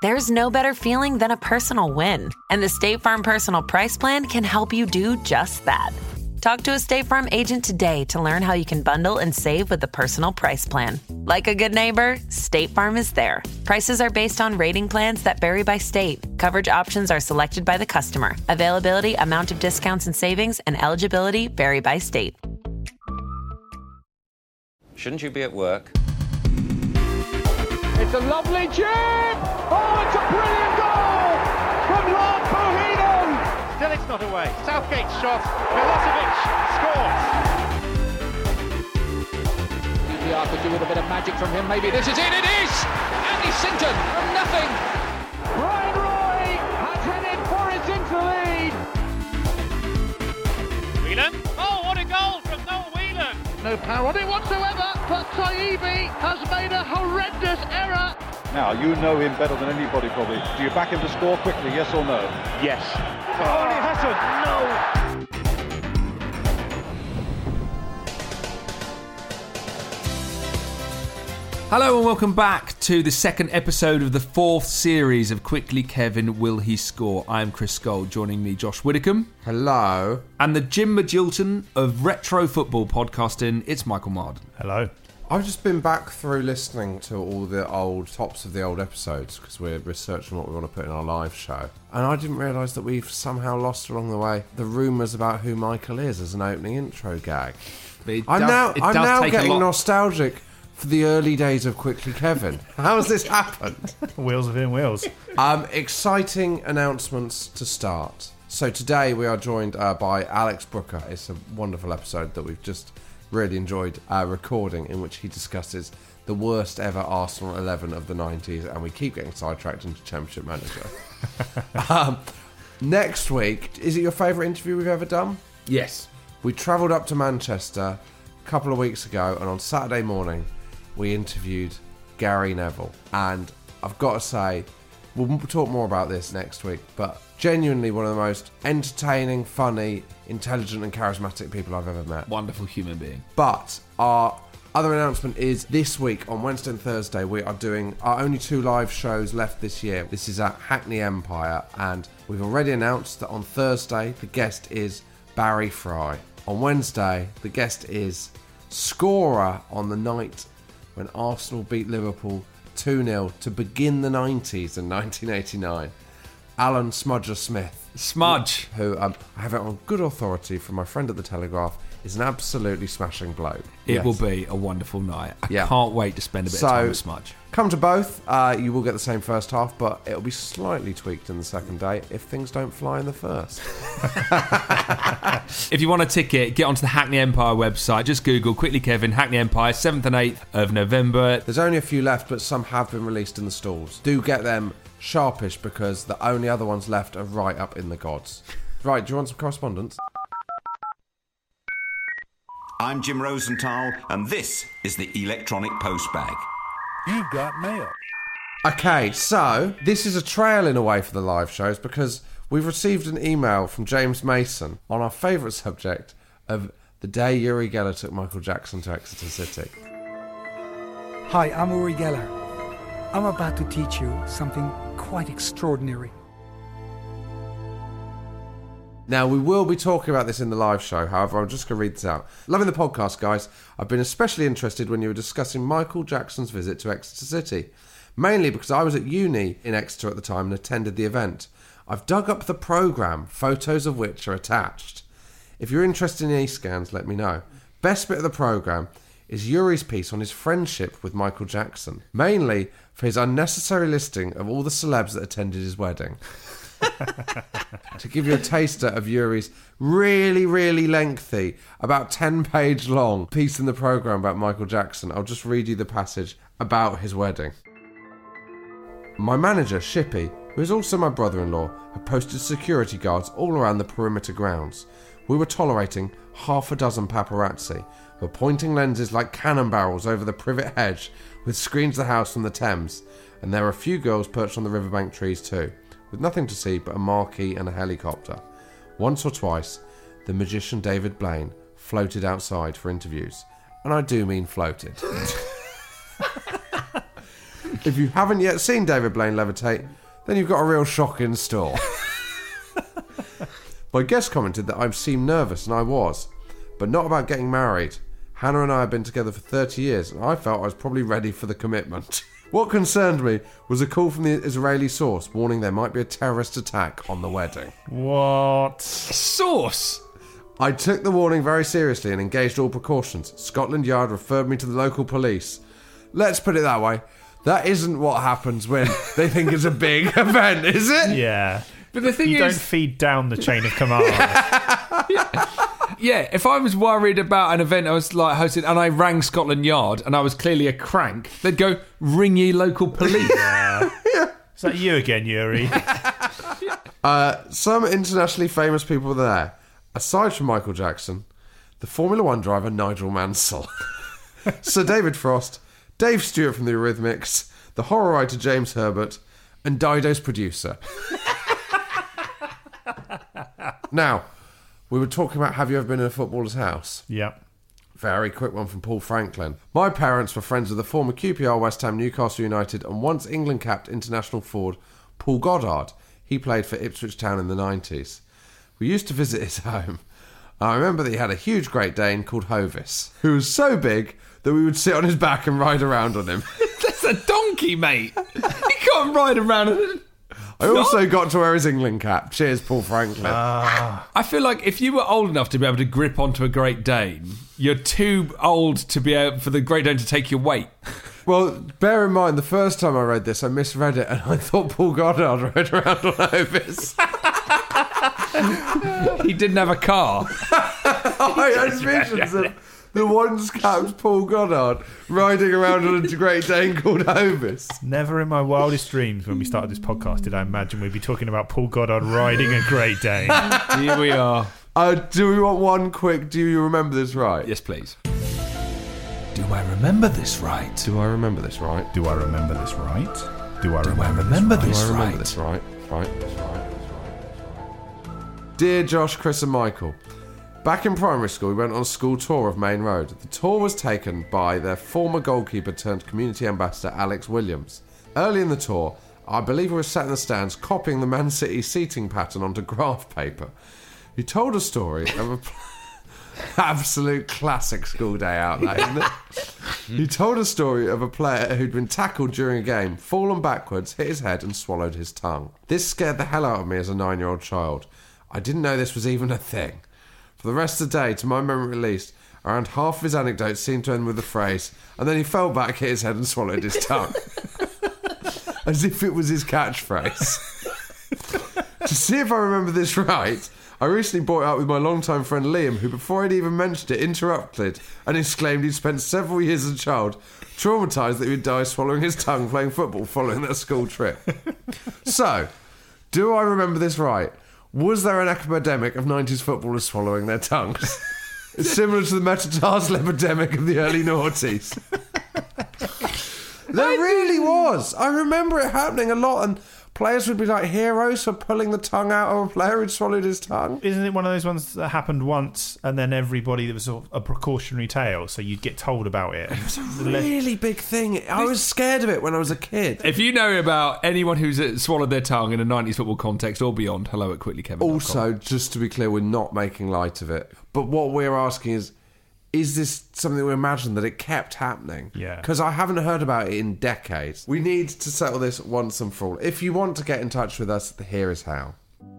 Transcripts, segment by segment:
There's no better feeling than a personal win. And the State Farm Personal Price Plan can help you do just that. Talk to a State Farm agent today to learn how you can bundle and save with the Personal Price Plan. Like a good neighbor, State Farm is there. Prices are based on rating plans that vary by state. Coverage options are selected by the customer. Availability, amount of discounts and savings, and eligibility vary by state. Shouldn't you be at work? It's a lovely chip! Oh, it's a brilliant goal from Lord Bohinen! Still it's not away. Southgate's shot. Milosevic scores. QPR could do with a bit of magic from him. Maybe this is it. It is! Andy Sinton from nothing. Brian Roy has headed Forest into the lead. Whelan. Oh, what a goal from Noel Whelan. No power on it whatsoever, but Taibbi has made a horrendous error. Now, you know him better than anybody probably. Do you back him to score quickly, yes or no? Yes. Oh, he hasn't! No! Hello and welcome back to the second episode of the fourth series of Quickly Kevin, Will He Score? I am Chris Skoll, joining me Josh Widdicombe. Hello. And the Jim Magilton of Retro Football Podcasting, it's Michael Marden. Hello. I've just been back through listening to all the old tops of the old episodes because we're researching what we want to put in our live show. And I didn't realise that we've somehow lost along the way the rumours about who Michael is as an opening intro gag. I'm now getting nostalgic for the early days of Quickly Kevin. How has this happened? Wheels within wheels. Exciting announcements to start. So today we are joined by Alex Brooker. It's a wonderful episode that we've just really enjoyed recording, in which he discusses the worst ever Arsenal 11 of the 90s, and we keep getting sidetracked into Championship Manager. Next week, is it your favourite interview we've ever done? Yes. We travelled up to Manchester a couple of weeks ago, and on Saturday morning we interviewed Gary Neville, and I've got to say, we'll talk more about this next week, but genuinely one of the most entertaining, funny, intelligent and charismatic people I've ever met. Wonderful human being. But our other announcement is this week on Wednesday and Thursday we are doing our only two live shows left this year. This is at Hackney Empire, and we've already announced that on Thursday the guest is Barry Fry. On Wednesday the guest is scorer on the night when Arsenal beat Liverpool 2-0 to begin the 90s in 1989. Alan Smudger Smith. Smudge. Who I have it on good authority from my friend at the Telegraph, is an absolutely smashing bloke. It will be a wonderful night. I can't wait to spend a bit of time with Smudge. Come to both. You will get the same first half, but it'll be slightly tweaked in the second day if things don't fly in the first. If you want a ticket, get onto the Hackney Empire website. Just Google Quickly Kevin, Hackney Empire, 7th and 8th of November. There's only a few left, but some have been released in the stalls. Do get them sharpish, because the only other ones left are right up in the gods. Right, do you want some correspondence? I'm Jim Rosenthal, and this is the Electronic Postbag. You've got mail. Okay, so this is a trail in a way for the live shows, because we've received an email from James Mason on our favourite subject of the day Uri Geller took Michael Jackson to Exeter City. Hi, I'm Uri Geller. I'm about to teach you something quite extraordinary. Now, we will be talking about this in the live show, however, I'm just going to read this out. Loving the podcast, guys. I've been especially interested when you were discussing Michael Jackson's visit to Exeter City, mainly because I was at uni in Exeter at the time and attended the event. I've dug up the programme, photos of which are attached. If you're interested in e-scans, let me know. Best bit of the programme is Yuri's piece on his friendship with Michael Jackson, mainly for his unnecessary listing of all the celebs that attended his wedding. To give you a taster of Yuri's really, really lengthy, about 10-page long piece in the programme about Michael Jackson, I'll just read you the passage about his wedding. My manager, Shippy, who is also my brother-in-law, had posted security guards all around the perimeter grounds. We were tolerating half a dozen paparazzi, who were pointing lenses like cannon barrels over the privet hedge, with screens of the house from the Thames, and there were a few girls perched on the riverbank trees too, with nothing to see but a marquee and a helicopter. Once or twice, the magician David Blaine floated outside for interviews. And I do mean floated. If you haven't yet seen David Blaine levitate, then you've got a real shock in store. My guest commented that I seemed nervous, and I was, but not about getting married. Hannah and I had been together for 30 years, and I felt I was probably ready for the commitment. What concerned me was a call from the Israeli source warning there might be a terrorist attack on the wedding. What? Source? I took the warning very seriously and engaged all precautions. Scotland Yard referred me to the local police. Let's put it that way. That isn't what happens when they think it's a big event, is it? Yeah. But the thing you is... don't feed down the chain of command. Yeah, if I was worried about an event I was like hosting and I rang Scotland Yard and I was clearly a crank, they'd go, ring ye local police. Yeah. Is that you again, Yuri? Some internationally famous people were there. Aside from Michael Jackson, the Formula One driver Nigel Mansell, Sir David Frost, Dave Stewart from the Eurythmics, the horror writer James Herbert, and Dido's producer. Now, we were talking about have you ever been in a footballer's house? Yep. Very quick one from Paul Franklin. My parents were friends with the former QPR, West Ham, Newcastle United and once England-capped international forward Paul Goddard. He played for Ipswich Town in the 90s. We used to visit his home. I remember that he had a huge Great Dane called Hovis, who was so big that we would sit on his back and ride around on him. That's a donkey, mate. You can't ride around on it. I also got to wear his England cap. Cheers, Paul Franklin. I feel like if you were old enough to be able to grip onto a Great Dane, you're too old to be able for the Great Dane to take your weight. Well, bear in mind, the first time I read this, I misread it and I thought Paul Goddard rode around on Hovis. He didn't have a car. I had visions of the once capped Paul Goddard riding around on a Great Dane called Hovis. Never in my wildest dreams when we started this podcast did I imagine we'd be talking about Paul Goddard riding a Great Dane. Here we are. Do we want one quick, do you remember this right? Yes, please. Do I remember this right? Do I remember this right? Do I remember this right? Do I remember this right? Right. Dear Josh, Chris and Michael, back in primary school we went on a school tour of Main Road. The tour was taken by their former goalkeeper turned community ambassador Alex Williams. Early in the tour, I believe he was sat in the stands copying the Man City seating pattern onto graph paper. He told a story of a... Absolute classic school day out there, isn't it? He told a story of a player who'd been tackled during a game, fallen backwards, hit his head and swallowed his tongue. This scared the hell out of me as a 9-year-old child. I didn't know this was even a thing. For the rest of the day, to my memory at least, around half of his anecdotes seemed to end with the phrase, and then he fell back, hit his head and swallowed his tongue. As if it was his catchphrase. To see if I remember this right, I recently brought it up with my longtime friend Liam, who before I'd even mentioned it, interrupted and exclaimed he'd spent several years as a child traumatised that he would die swallowing his tongue playing football following that school trip. So, do I remember this right? Was there an epidemic of 90s footballers swallowing their tongues? It's similar to the metatarsal epidemic of the early noughties. There really was. I remember it happening a lot, and players would be like heroes for pulling the tongue out of a player who'd swallowed his tongue. Isn't it one of those ones that happened once and then everybody, there was sort of a precautionary tale, so you'd get told about it? It was a really big thing. I was scared of it when I was a kid. If you know about anyone who's swallowed their tongue in a 90s football context or beyond, hello at QuicklyKevin.com. Also, just to be clear, we're not making light of it. But what we're asking is this something we imagine that it kept happening? Yeah. Because I haven't heard about it in decades. We need to settle this once and for all. If you want to get in touch with us, here is how.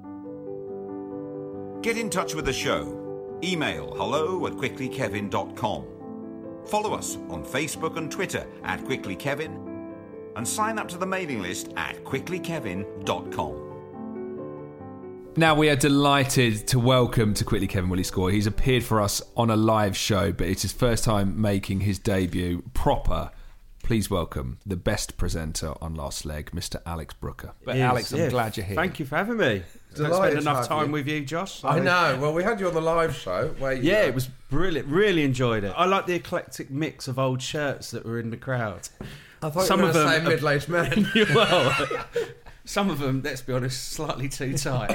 Get in touch with the show. Email hello@quicklykevin.com. Follow us on Facebook and Twitter @QuicklyKevin. And sign up to the mailing list at quicklykevin.com. Now we are delighted to welcome to Quickly Kevin Will He Score. He's appeared for us on a live show, but it's his first time making his debut proper. Please welcome the best presenter on Last Leg, Mr. Alex Brooker. But yes, Alex, I'm glad you're here. Thank you for having me. Don't spend enough time with you, Josh. So. I know. Well, we had you on the live show. Where you it was brilliant. Really enjoyed it. I like the eclectic mix of old shirts that were in the crowd. I thought you were going to say middle-aged men. Well, some of them, let's be honest, slightly too tight.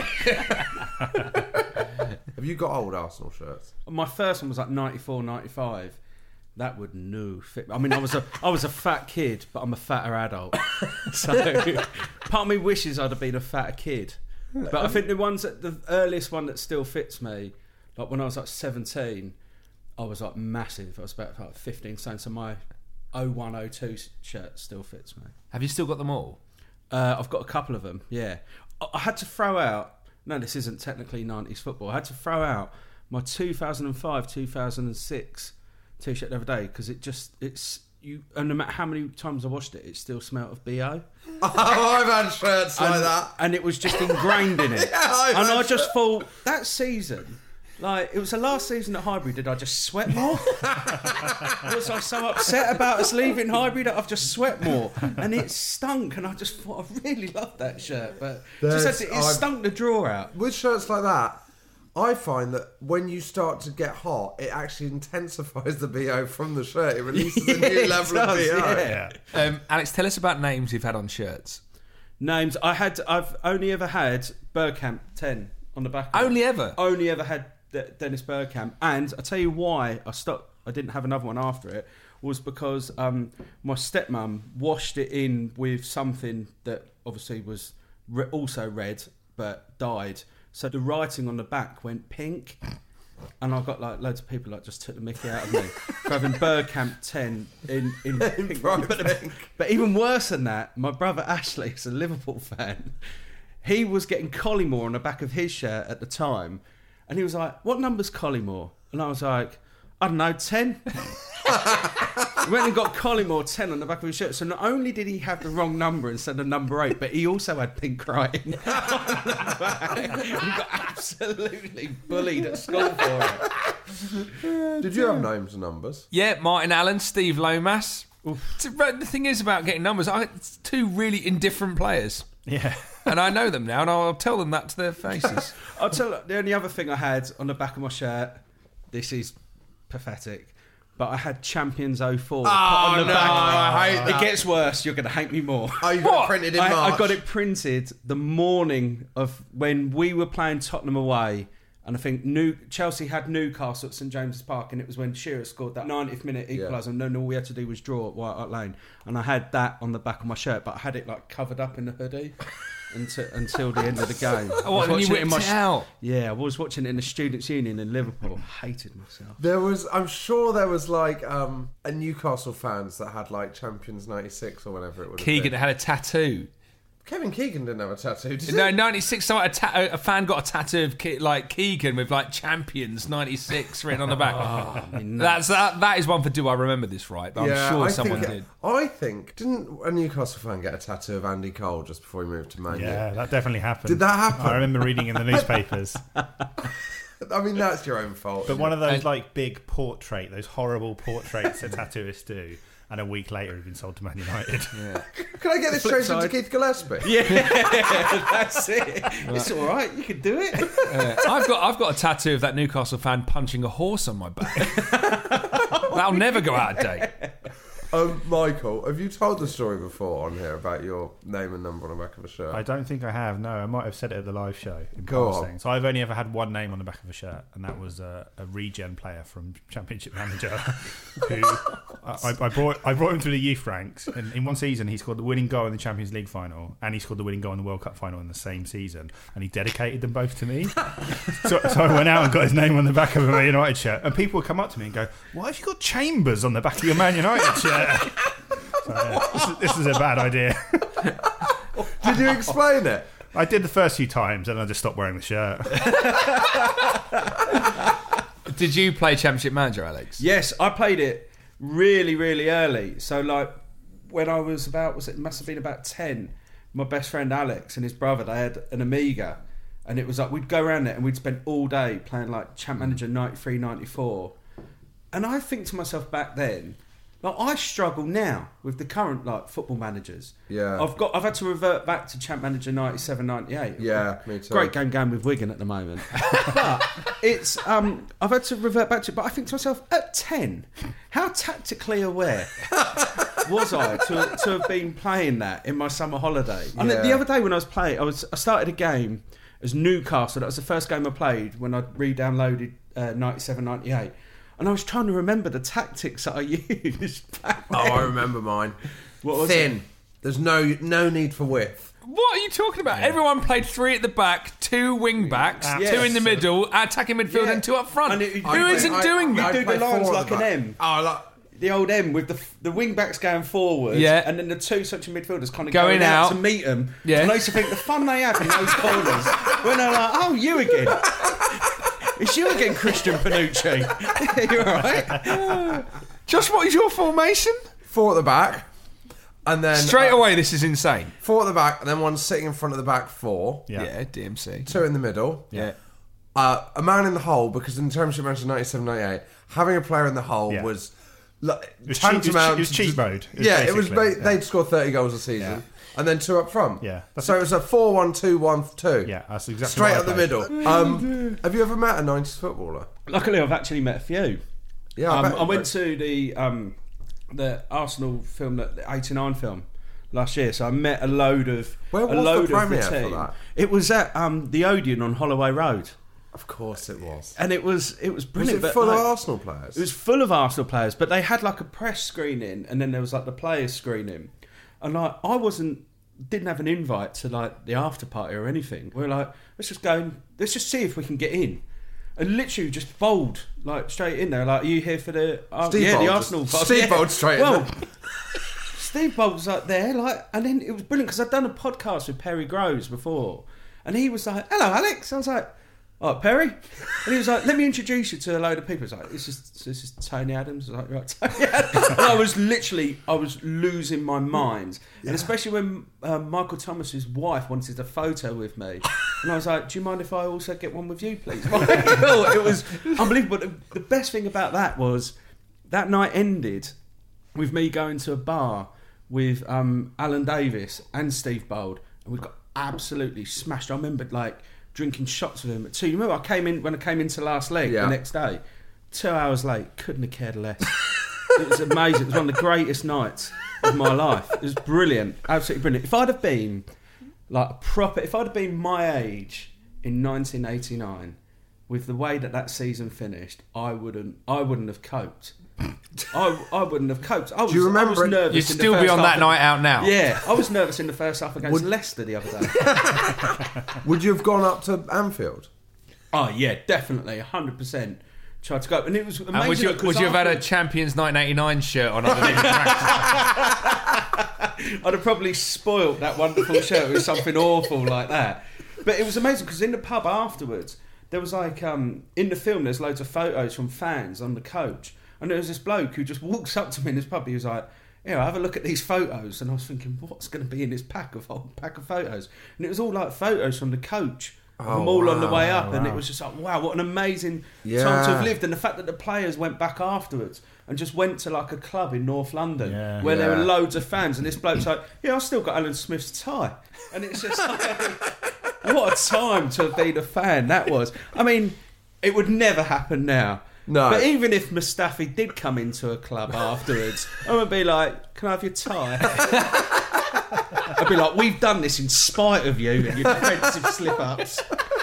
Have you got old Arsenal shirts? My first one was like 94, 95. That would no fit. I mean, I was a fat kid, but I'm a fatter adult. So part of me wishes I'd have been a fatter kid. But I think the earliest one that still fits me, like when I was like 17, I was like massive. I was about like 15 stone. So my 0102 shirt still fits me. Have you still got them all? I've got a couple of them. Yeah, I had to throw out. No, this isn't technically 90s football. I had to throw out my 2005-2006 T-shirt the other day because and no matter how many times I washed it, it still smelled of BO. Oh, I've had shirts like that. And it was just ingrained in it. Yeah, and I just thought, that season, like, it was the last season at Highbury, did I just sweat more? Was I so upset about us leaving Highbury that I've just sweat more? And it stunk, and I just thought, I really loved that shirt, but it stunk the drawer out. With shirts like that, I find that when you start to get hot, it actually intensifies the BO from the shirt. It releases a new level of BO. Yeah. Alex, tell us about names you've had on shirts. Names I've only ever had Bergkamp 10 on the back. Only ever had Dennis Bergkamp, and I tell you why I stopped. I didn't have another one after it. Was because my stepmum washed it in with something that obviously was also red but dyed. So the writing on the back went pink, and I got like loads of people like just took the mickey out of me for having Bergkamp 10 in pink. But even worse than that, my brother Ashley is a Liverpool fan. He was getting Collymore on the back of his shirt at the time, and he was like, "What number's Collymore?" And I was like, "I don't know, 10." He went and got Collymore 10 on the back of his shirt. So not only did he have the wrong number instead of number 8, but he also had pink writing on the back. He got absolutely bullied at school for it. Did you have names and numbers? Yeah, Martin Allen, Steve Lomas. The thing is about getting numbers, it's two really indifferent players. Yeah. And I know them now, and I'll tell them that to their faces. I'll tell you, the only other thing I had on the back of my shirt, this is pathetic, but I had Champions 04 on the back. I hate that. It gets worse. You're going to hate me more. Oh, you got it printed in March? I got it printed the morning of when we were playing Tottenham away, and I think Chelsea had Newcastle at St James's Park, and it was when Shearer scored that 90th minute equaliser, and then all we had to do was draw at White Hart Lane, and I had that on the back of my shirt, but I had it like covered up in the hoodie until the end of the game. Oh, and you whipped it out? Yeah, I was watching it in the Students' Union in Liverpool. Hated myself. I'm sure there was like a Newcastle fans that had like Champions 96 or whatever it would have Keegan been. had a tattoo. Kevin Keegan didn't have a tattoo, did he? No, 96, a fan got a tattoo of Keegan with like Champions 96 written on the back. That is one for do I remember this right? But I'm sure someone did. I think, didn't a Newcastle fan get a tattoo of Andy Cole just before he moved to Man U? Yeah, that definitely happened. Did that happen? I remember reading in the newspapers. I mean, that's your own fault. But one of those like big those horrible portraits that tattooists do, and a week later had been sold to Man United. Yeah. Can I get this straight into Keith Gillespie? Yeah, that's it. It's all right. You can do it. I've got a tattoo of that Newcastle fan punching a horse on my back. That'll never go out of date. Michael, have you told the story before on here about your name and number on the back of a shirt? I don't think I have. No, I might have said it at the live show. Go on. So I've only ever had one name on the back of a shirt, and that was a regen player from Championship Manager, who I brought him through the youth ranks. And in one season, he scored the winning goal in the Champions League final, and he scored the winning goal in the World Cup final in the same season. And he dedicated them both to me. so I went out and got his name on the back of a Man United shirt, and people would come up to me and go, "Why have you got Chambers on the back of your Man United shirt?" So, yeah, this is a bad idea. Did you explain it? I did the first few times, and I just stopped wearing the shirt. Did you play Championship Manager, Alex? Yes, I played it really, really early. So, like, when I was must have been about 10, my best friend Alex and his brother, they had an Amiga, and it was like, we'd go around it and we'd spend all day playing, like, Champ Manager 93, 94. And I think to myself back then, like, I struggle now with the current like football managers. Yeah, I've had to revert back to Champ Manager 97, 98. Yeah, me too. Great game going with Wigan at the moment. But it's I've had to revert back to it. But I think to myself, at 10, how tactically aware was I to have been playing that in my summer holiday? And the other day when I was playing, I started a game as Newcastle. That was the first game I played when I re-downloaded 97, 98. And I was trying to remember the tactics that I used back then. I remember mine. What was Thin. it? There's no need for width. What are you talking about? Everyone played 3 at the back, 2 wing backs, 2 in the middle, attacking midfield, and 2 up front. Who isn't doing that? You do the lines like an M. Oh, like the old M with the wing backs going forward, and then the 2 central midfielders kind of going out to meet them. Yeah. And I used to think the fun they have in those corners when they're like, "Oh, you again." It's you again, Christian Panucci. You all right? Josh, what is your formation? 4 at the back. And then straight away, this is insane. 4 at the back, and then 1 sitting in front of the back 4. Yeah, DMC. 2 in the middle. Yeah. A man in the hole, because in Championship Manager 97-98, having a player in the hole was tantamount. It was cheat mode. It was. They'd score 30 goals a season, and then 2 up front. Yeah. So it was a 4-1-2-1-2. Yeah, that's exactly straight what up the middle. Have you ever met a 90s footballer? Luckily, I've actually met a few. Yeah, I went to the Arsenal film, the '89 film, last year. So I met a load of Where was the premiere for that? It was at the Odeon on Holloway Road. Of course it was. And it was brilliant. Was it full of Arsenal players? It was full of Arsenal players, but they had like a press screening, and then there was like the players screening. And like I didn't have an invite to like the after party or anything. We were like, let's just see if we can get in. And literally just bowled like straight in there. Like, are you here for the the Arsenal? Steve bowled straight in there. Steve Bolt was like there, like, and then it was brilliant because I'd done a podcast with Perry Groves before, and he was like, "Hello, Alex." I was like, "Oh, Perry," and he was like, "Let me introduce you to a load of people." It's like, "This is Tony Adams." I was like, "Right, Tony Adams." And I was losing my mind, and especially when Michael Thomas's wife wanted a photo with me, and I was like, "Do you mind if I also get one with you, please?" It was unbelievable. But the best thing about that was that night ended with me going to a bar with Alan Davis and Steve Bold, and we got absolutely smashed. I remember like drinking shots with him at 2. You remember when I came into last leg the next day, 2 hours late, couldn't have cared less. It was amazing. It was one of the greatest nights of my life. It was brilliant, absolutely brilliant. If I'd have been my age in 1989, with the way that season finished, I wouldn't have coped. I wouldn't have coped. Do you remember? I was nervous. You'd still be on that night out now. Yeah, I was nervous in the first half against Leicester the other day. Would you have gone up to Anfield? Oh yeah, definitely, 100%. Tried to go, and it was amazing. And would you have had a Champions 1989 shirt on underneath the track? I'd have probably spoilt that wonderful shirt with something awful like that. But it was amazing because in the pub afterwards, there was like in the film, there's loads of photos from fans on the coach. And there was this bloke who just walks up to me in this pub. He was like, "Yeah, have a look at these photos." And I was thinking, what's going to be in this pack of photos? And it was all like photos from the coach, of them all on the way up. And it was just like, wow, what an amazing time to have lived. And the fact that the players went back afterwards and just went to like a club in North London where there were loads of fans. And this bloke's like, "Yeah, I've still got Alan Smith's tie." And it's just like, what a time to have been a fan that was. I mean, it would never happen now. No. But even if Mustafi did come into a club afterwards, I would be like, "Can I have your tie?" I'd be like, "We've done this in spite of you and your defensive slip-ups."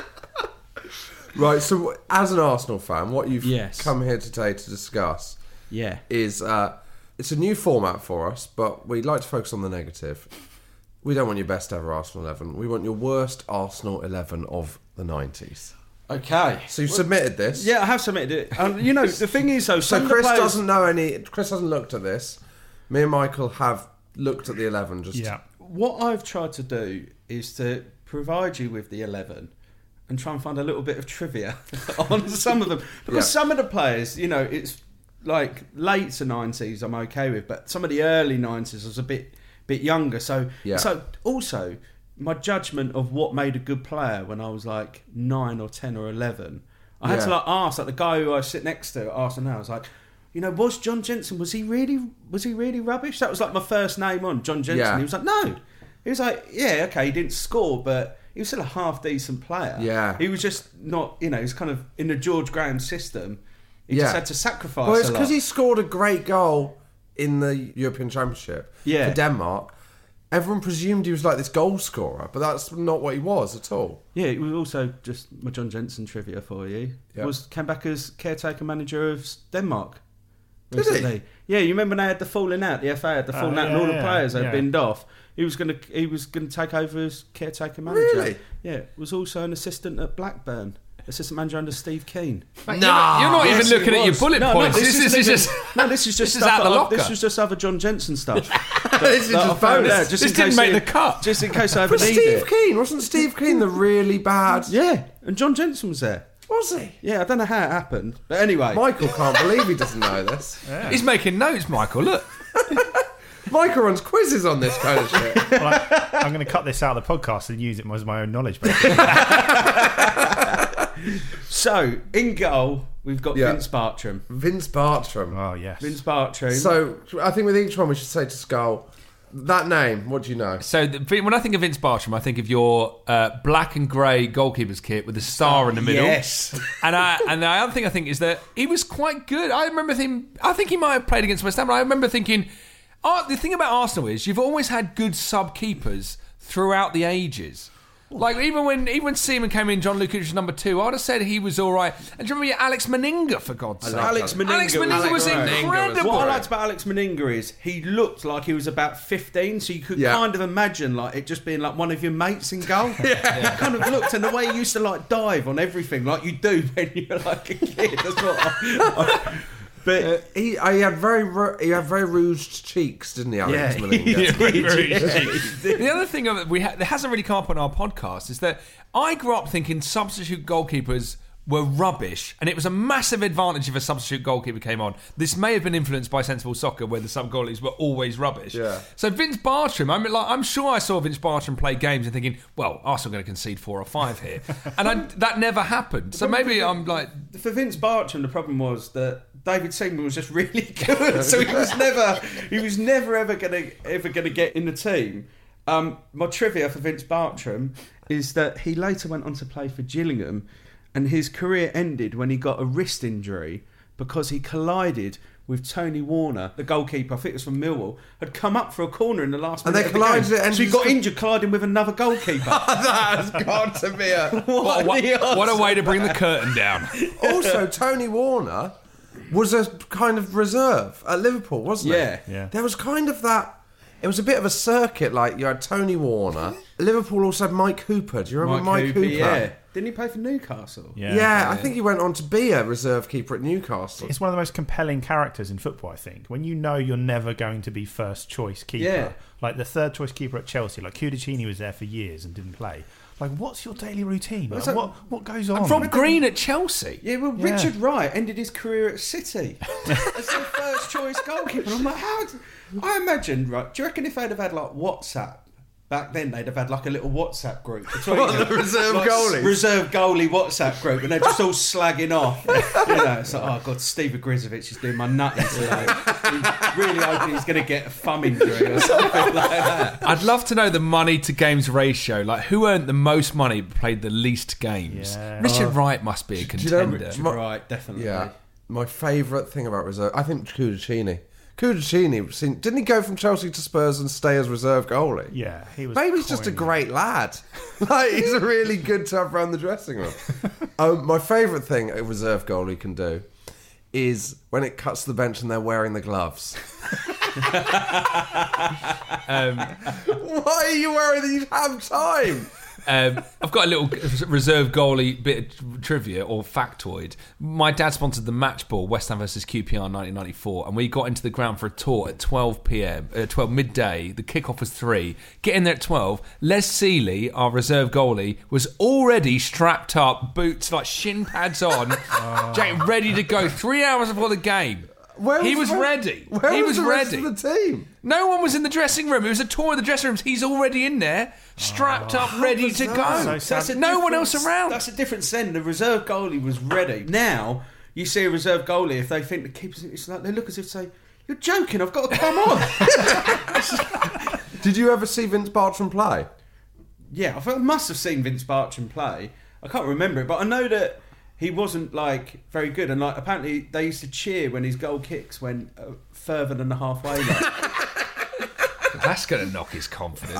Right, so as an Arsenal fan, what you've come here today to discuss is it's a new format for us, but we'd like to focus on the negative. We don't want your best ever Arsenal 11. We want your worst Arsenal 11 of the 90s. Okay. So you've submitted this? Yeah, I have submitted it. You know, the thing is, though, so Chris doesn't know any. Chris hasn't looked at this. Me and Michael have looked at the 11. What I've tried to do is to provide you with the 11 and try and find a little bit of trivia on some of them, because some of the players, you know, it's like late to 90s I'm okay with, but some of the early 90s I was a bit younger. So also, my judgment of what made a good player when I was like 9 or 10 or 11, I had to like ask, like the guy who I sit next to at Arsenal now, I was like, you know, was John Jensen, was he really rubbish? That was like my first name on, John Jensen. Yeah. He was like, no. He was like, yeah, okay, he didn't score, but he was still a half decent player. Yeah. He was just not, you know, he's kind of in the George Graham system. He just had to sacrifice. Well, it's because he scored a great goal in the European Championship for Denmark. everyone presumed he was like this goal scorer, but that's not what he was at all. Yeah, it was also just my John Jensen trivia for you. Yep. Came back as caretaker manager of Denmark Did recently. he? Yeah, you remember they had the falling out. The FA had the falling out, and all the players had binned off. He was going to take over as caretaker manager. Really? Yeah, was also an assistant at Blackburn. Assistant manager under Steve Keane. You're not even looking at your bullet points. This is just out the locker. This was just other John Jensen stuff. This is just bonus. Just this didn't make the cut. Just in case I ever But need Steve it. Keane, wasn't Steve Keane the really bad? Yeah, and John Jensen was there. Was he? Yeah, I don't know how it happened, but anyway. Michael can't believe he doesn't know this. He's making notes, Michael. Look. Michael runs quizzes on this kind of shit. Well, I'm going to cut this out of the podcast and use it as my own knowledge base. So, in goal, we've got Vince Bartram. Vince Bartram. Oh, yes. Vince Bartram. So, I think with each one we should say to Skull, that name, what do you know? So when I think of Vince Bartram, I think of your black and grey goalkeeper's kit with a star in the middle. Yes. And the other thing I think is that he was quite good. I remember him. I think he might have played against West Ham, but I remember thinking, the thing about Arsenal is you've always had good sub-keepers throughout the ages. Like even when Seaman came in, John Lukic was number 2. I would have said he was all right. And do you remember Alex Meninga, for God's sake? Alex Meninga was incredible. What I liked about Alex Meninga is he looked like he was about 15, so you could kind of imagine like it just being like one of your mates in goal. He kind of looked, and the way he used to like dive on everything like you do when you're like a kid. That's what But he had very rouged cheeks, didn't he, Alex Meninga? The other thing that hasn't really come up on our podcast is that I grew up thinking substitute goalkeepers were rubbish, and it was a massive advantage if a substitute goalkeeper came on. This may have been influenced by Sensible Soccer, where the sub goalies were always rubbish. Yeah. So Vince Bartram, I'm sure I saw Vince Bartram play games and thinking, well, Arsenal are going to concede 4 or 5 here, and that never happened. So maybe I'm like, for Vince Bartram, the problem was that David Seaman was just really good, so he was never ever gonna get in the team. My trivia for Vince Bartram is that he later went on to play for Gillingham, and his career ended when he got a wrist injury because he collided with Tony Warner, the goalkeeper, I think it was from Millwall, had come up for a corner in the last minute. And they collided, so he got injured colliding with another goalkeeper. That has got to be what a way to bring the curtain down. Also, Tony Warner was a kind of reserve at Liverpool, wasn't it? Yeah. There was kind of that. It was a bit of a circuit. Like you had Tony Warner. Liverpool also had Mike Hooper. Do you remember Mike Hooper? Yeah. Didn't he play for Newcastle? Yeah, I think he went on to be a reserve keeper at Newcastle. It's one of the most compelling characters in football, I think. When you know you're never going to be first choice keeper. Yeah. Like the third choice keeper at Chelsea, like Cudicini was there for years and didn't play. Like, what's your daily routine? Like, what goes on? Rob Green at Chelsea. Yeah, well, Richard Wright ended his career at City as their first choice goalkeeper. And I'm like, I imagine, right, do you reckon if they'd have had like WhatsApp back then, they'd have had like a little WhatsApp group between the reserve goalies? Reserve goalie WhatsApp group, and they're just all slagging off. You know, it's like, oh God, Steve Ogrizovic is doing my nutting today. He's really hoping he's going to get a thumb injury or something like that. I'd love to know the money to games ratio. Like, who earned the most money but played the least games? Yeah. Richard Wright must be a contender. Richard Wright, definitely. Yeah. My favourite thing about reserve, I think Cudicini. Cudicini, didn't he go from Chelsea to Spurs and stay as reserve goalie? Yeah, he was. Maybe he's just a great lad. Like he's really good to have around the dressing room. My favourite thing a reserve goalie can do is when it cuts to the bench and they're wearing the gloves. Why are you wearing these? You have time. I've got a little reserve goalie bit of trivia or factoid. My dad sponsored the match ball, West Ham versus QPR 1994, and we got into the ground for a tour at 12 midday. The kickoff was 3. Get in there at 12. Les Seeley, our reserve goalie, was already strapped up, boots like shin pads on, ready to go 3 hours before the game. He was ready. Where was the rest of the team? No one was in the dressing room. It was a tour of the dressing rooms. He's already in there, strapped up, ready to go. No one else around. That's a difference then. The reserve goalie was ready. Now, you see a reserve goalie, if they think the keeper's... It's like they look as if to say, you're joking, I've got to come on. Did you ever see Vince Bartram play? Yeah, I must have seen Vince Bartram play. I can't remember it, but I know that he wasn't like very good, and like apparently they used to cheer when his goal kicks went further than the halfway line. That's going to knock his confidence.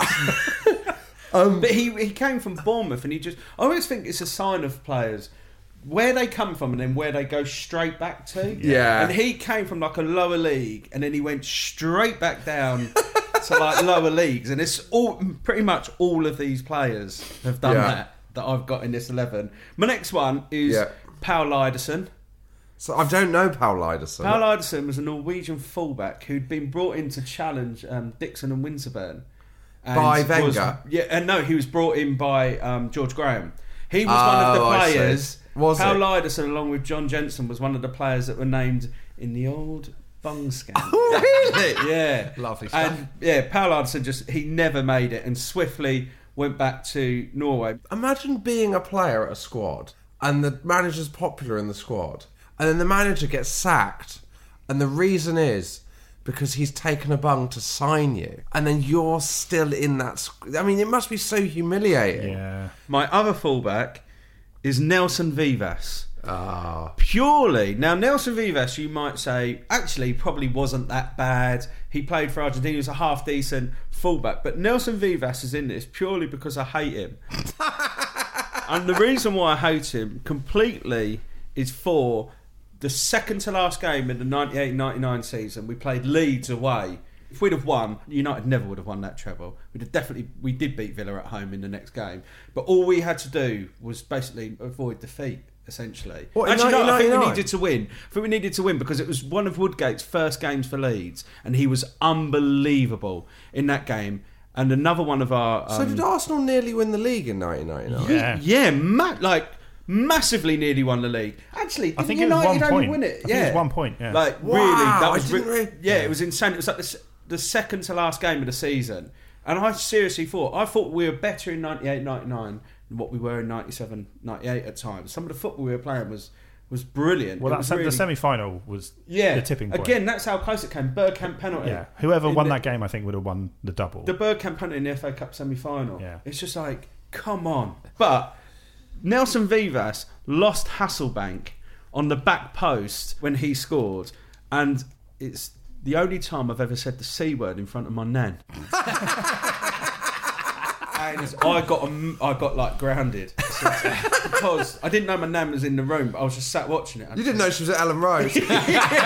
But he came from Bournemouth, and I always think it's a sign of players where they come from and then where they go straight back to. Yeah. And he came from like a lower league, and then he went straight back down to like lower leagues, and it's pretty much all of these players have done that I've got in this 11. My next one is Paul Iderson. So I don't know Paul Iderson. Paul Iderson was a Norwegian fullback who'd been brought in to challenge Dixon and Winterburn. By Wenger? No, he was brought in by George Graham. He was one of the players. Was Paul it? Iderson, along with John Jensen, was one of the players that were named in the old bung scandal. Oh, really? Yeah. Lovely stuff. And Paul Iderson he never made it and swiftly went back to Norway. Imagine being a player at a squad and the manager's popular in the squad, and then the manager gets sacked, and the reason is because he's taken a bung to sign you, and then you're still in that. I mean, it must be so humiliating. Yeah. My other fullback is Nelson Vivas. Ah. Purely. Now, Nelson Vivas, you might say, actually probably wasn't that bad. He played for Argentina. He was a half-decent fullback. But Nelson Vivas is in this purely because I hate him. And the reason why I hate him completely is for the second to last game in the 98-99 season. We played Leeds away. If we'd have won, United never would have won that treble. We did beat Villa at home in the next game. But all we had to do was basically avoid defeat, essentially. What, Actually, no, I think we 1999? needed to win. I think we needed to win because it was one of Woodgate's first games for Leeds, and he was unbelievable in that game. And another one of our... So did Arsenal nearly win the league in 1999? Yeah. Massively nearly won the league. Actually, I think United it was 1 only point. win it? I think it was 1 point, yeah. Like, Wow, really, that was... it was insane. It was like the second to last game of the season. And I seriously thought we were better in 98-99 than what we were in 97-98 at times. Some of the football we were playing was brilliant. Well, It was the semi-final was the tipping point. Again, that's how close it came. Bergkamp penalty. Yeah, whoever won that game, I think, would have won the double. The Bergkamp penalty in the FA Cup semi-final. Yeah. It's just like, come on. But Nelson Vivas lost Hasselbank on the back post when he scored, and it's the only time I've ever said the C word in front of my nan. And I got like grounded because I didn't know my nan was in the room, but I was just sat watching it. You didn't know she was at Ellen Rose. And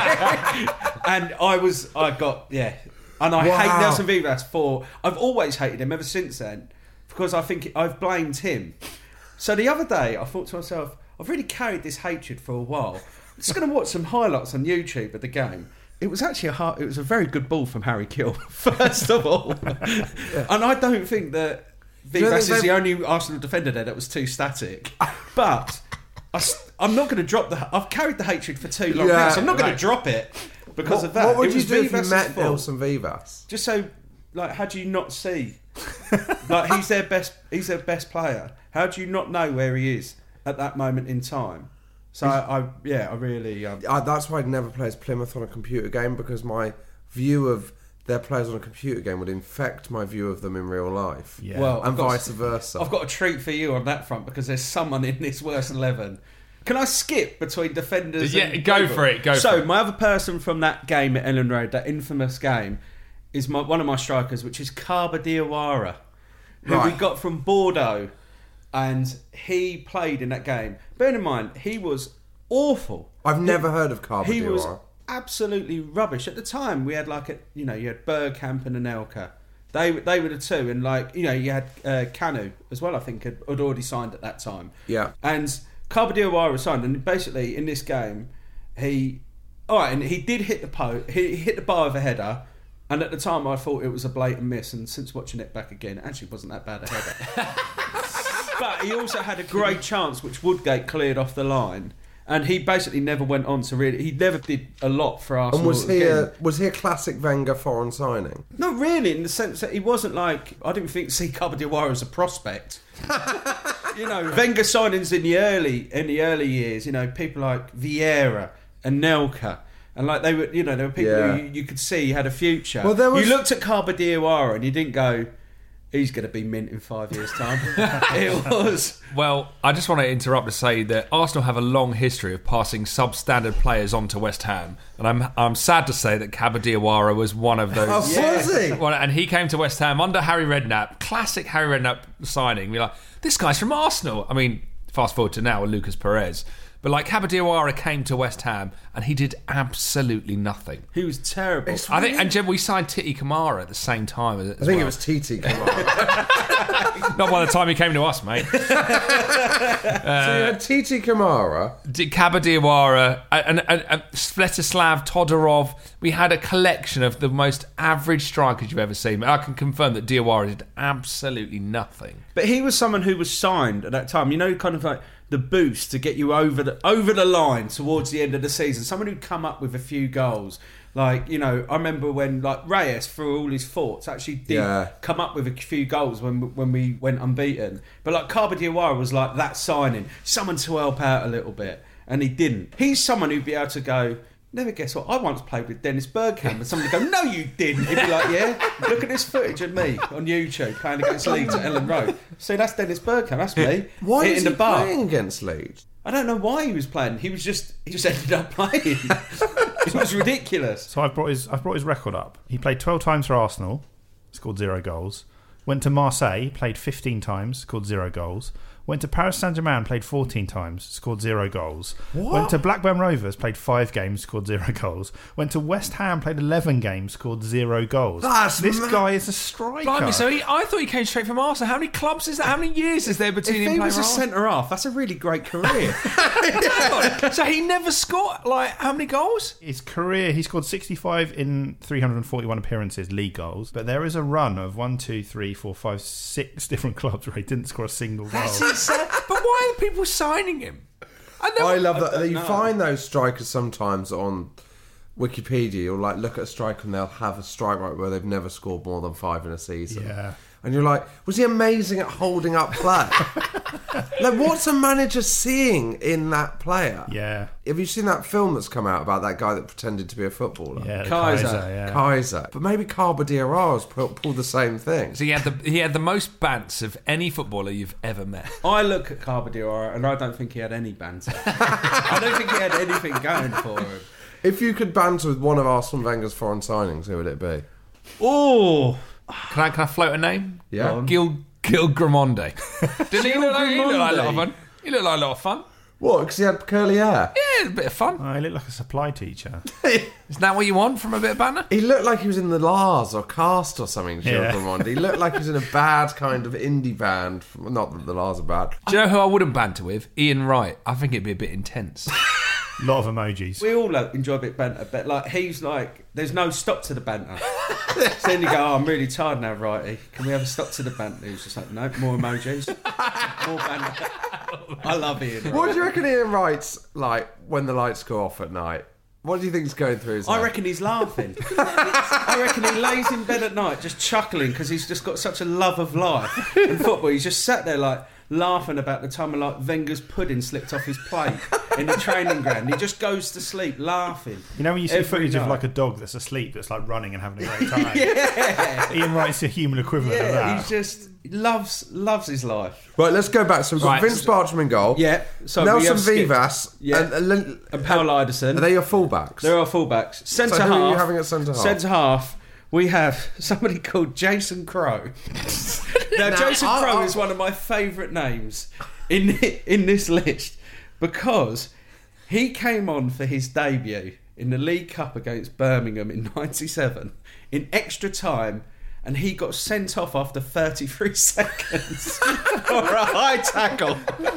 I hate Nelson Vivas I've always hated him ever since then, because I think I've blamed him. So the other day I thought to myself, I've really carried this hatred for a while. I'm just going to watch some highlights on YouTube of the game. It was actually a very good ball from Harry Kill, first of all. And I don't think that Vivas is the only Arsenal defender there that was too static. But I'm not going to drop I've carried the hatred for too long now, so I'm not going to drop it because of that. What would you do if you Vivas's met fault. Nelson Vivas? Just so, like, how do you not see? Like, he's their best player. How do you not know where he is at that moment in time? So I really. That's why I'd never play as Plymouth on a computer game, because my view of their players on a computer game would infect my view of them in real life. Yeah. Well, and vice versa. I've got a treat for you on that front, because there's someone in this worst 11. Can I skip between defenders? Yeah, and go for it. So my other person from that game at Ellen Road, that infamous game, is one of my strikers, which is Kaba Diawara, who we got from Bordeaux, and he played in that game. Bear in mind, he was awful. I've never heard of Kaba He was Diawara. absolutely rubbish. At the time, we had you had Bergkamp and Anelka. They were the two, and you had Kanu as well. I think had already signed at that time. Yeah. And Kaba Diawara signed, and basically in this game, he did hit he hit the bar with a header. And at the time, I thought it was a blatant miss, and since watching it back again, it actually wasn't that bad a header. But he also had a great chance, which Woodgate cleared off the line. And he basically never went on to really... He never did a lot for Arsenal. And was he a classic Wenger foreign signing? Not really, in the sense that he wasn't like... I didn't think Kaba Diawara was a prospect. Wenger signings in the early years, people like Vieira and Nelka. And they were people who you could see had a future. Well, you looked at Kaba Diawara and you didn't go, he's going to be mint in 5 years' time. It was. Well, I just want to interrupt to say that Arsenal have a long history of passing substandard players on to West Ham, and I'm sad to say that Kaba Diawara was one of those. Oh, was he? And he came to West Ham under Harry Redknapp, classic Harry Redknapp signing. We're like, this guy's from Arsenal. I mean, fast forward to now with Lucas Perez. But like Kaba Diawara came to West Ham and he did absolutely nothing. He was terrible. I think, and Jim, we signed Titi Kamara at the same time. I think it was Titi Kamara. Not by the time he came to us, mate. So you had Titi Kamara, Kaba Diawara, and Svetoslav Todorov. We had a collection of the most average strikers you've ever seen. I can confirm that Diawara did absolutely nothing. But he was someone who was signed at that time. You know, kind of like the boost to get you over the line towards the end of the season. Someone who'd come up with a few goals. Like, you know, I remember when like Reyes, for all his faults, actually did come up with a few goals when we went unbeaten. But like Kaba Diawara was like that signing, someone to help out a little bit, and he didn't. He's someone who'd be able to go, never guess what, I once played with Dennis Bergkamp, and somebody would go, no you didn't. He'd be like, yeah, look at this footage of me on YouTube playing against Leeds at Ellen Road. See, that's Dennis Bergkamp, that's me. Why hitting was the he bar. playing against Leeds? I don't know why he was playing. He just ended up playing. It was ridiculous. So I've brought his record up. He played 12 times for Arsenal, scored 0 goals. Went to Marseille, played 15 times, scored 0 goals. Went to Paris Saint-Germain, played 14 times, scored 0 goals. What? Went to Blackburn Rovers, played 5 games, scored 0 goals. Went to West Ham, played 11 games, scored 0 goals. This guy is a striker. Blimey, so I thought he came straight from Arsenal. How many clubs is that? How many years is there between him If he playing was a for Arsenal? centre-half, that's a really great career. So he never scored, like, how many goals? His career, he scored 65 in 341 appearances, league goals. But there is a run of 6 different clubs where he didn't score a single goal. That's insane. But why are people signing him? I love that. You find those strikers sometimes on Wikipedia. You'll like look at a striker and they'll have a strike rate where they've never scored more than 5 in a season. Yeah. And you're like, was he amazing at holding up play? Like, what's a manager seeing in that player? Yeah. Have you seen that film that's come out about that guy that pretended to be a footballer? Yeah, Kaiser. yeah. Kaiser. But maybe Kaba Diawara's pulled the same thing. So he had the most bants of any footballer you've ever met. I look at Kaba Diawara and I don't think he had any banter. I don't think he had anything going for him. If you could banter with one of Arsene Wenger's foreign signings, who would it be? Oh, Can I float a name? Yeah. Gil Gramonde. Didn't he look like a lot of fun? He looked like a lot of fun. What? Because he had curly hair? Yeah, a bit of fun. Oh, he looked like a supply teacher. Isn't that what you want from a bit of banter? He looked like he was in the Lars or Cast or something, Gil Gramonde. He looked like he was in a bad kind of indie band. Not that the Lars are bad. Do you know who I wouldn't banter with? Ian Wright. I think it'd be a bit intense. A lot of emojis. we all enjoy a bit of banter, but like he's like, there's no stop to the banter. So then you go, oh, I'm really tired now, righty. Can we have a stop to the banter? He's just like, no, more emojis, more banter. I love Ian Wright. What do you reckon Ian Wright's like when the lights go off at night? What do you think's going through his head? I reckon he's laughing. I reckon he lays in bed at night just chuckling because he's just got such a love of life and football. He's just sat there like laughing about the time like Wenger's pudding slipped off his plate in the training ground. He just goes to sleep laughing. You know when you see every footage night. of like a dog that's asleep, that's like running and having a great time? Yeah, Ian Wright's a human equivalent of yeah. that. He just loves his life. Right, let's go back. So we've got Right. Vince Bartram in goal. Yeah, so we Nelson have skipped- Vivas. Yeah. And Paul Iderson. Are they your fullbacks? There are fullbacks. Centre So half. who are you having at centre half? Centre half. We have somebody called Jason Crow. Now, Jason Crow is one of my favourite names in this list because he came on for his debut in the League Cup against Birmingham in '97 in extra time. And he got sent off after 33 seconds for a high tackle.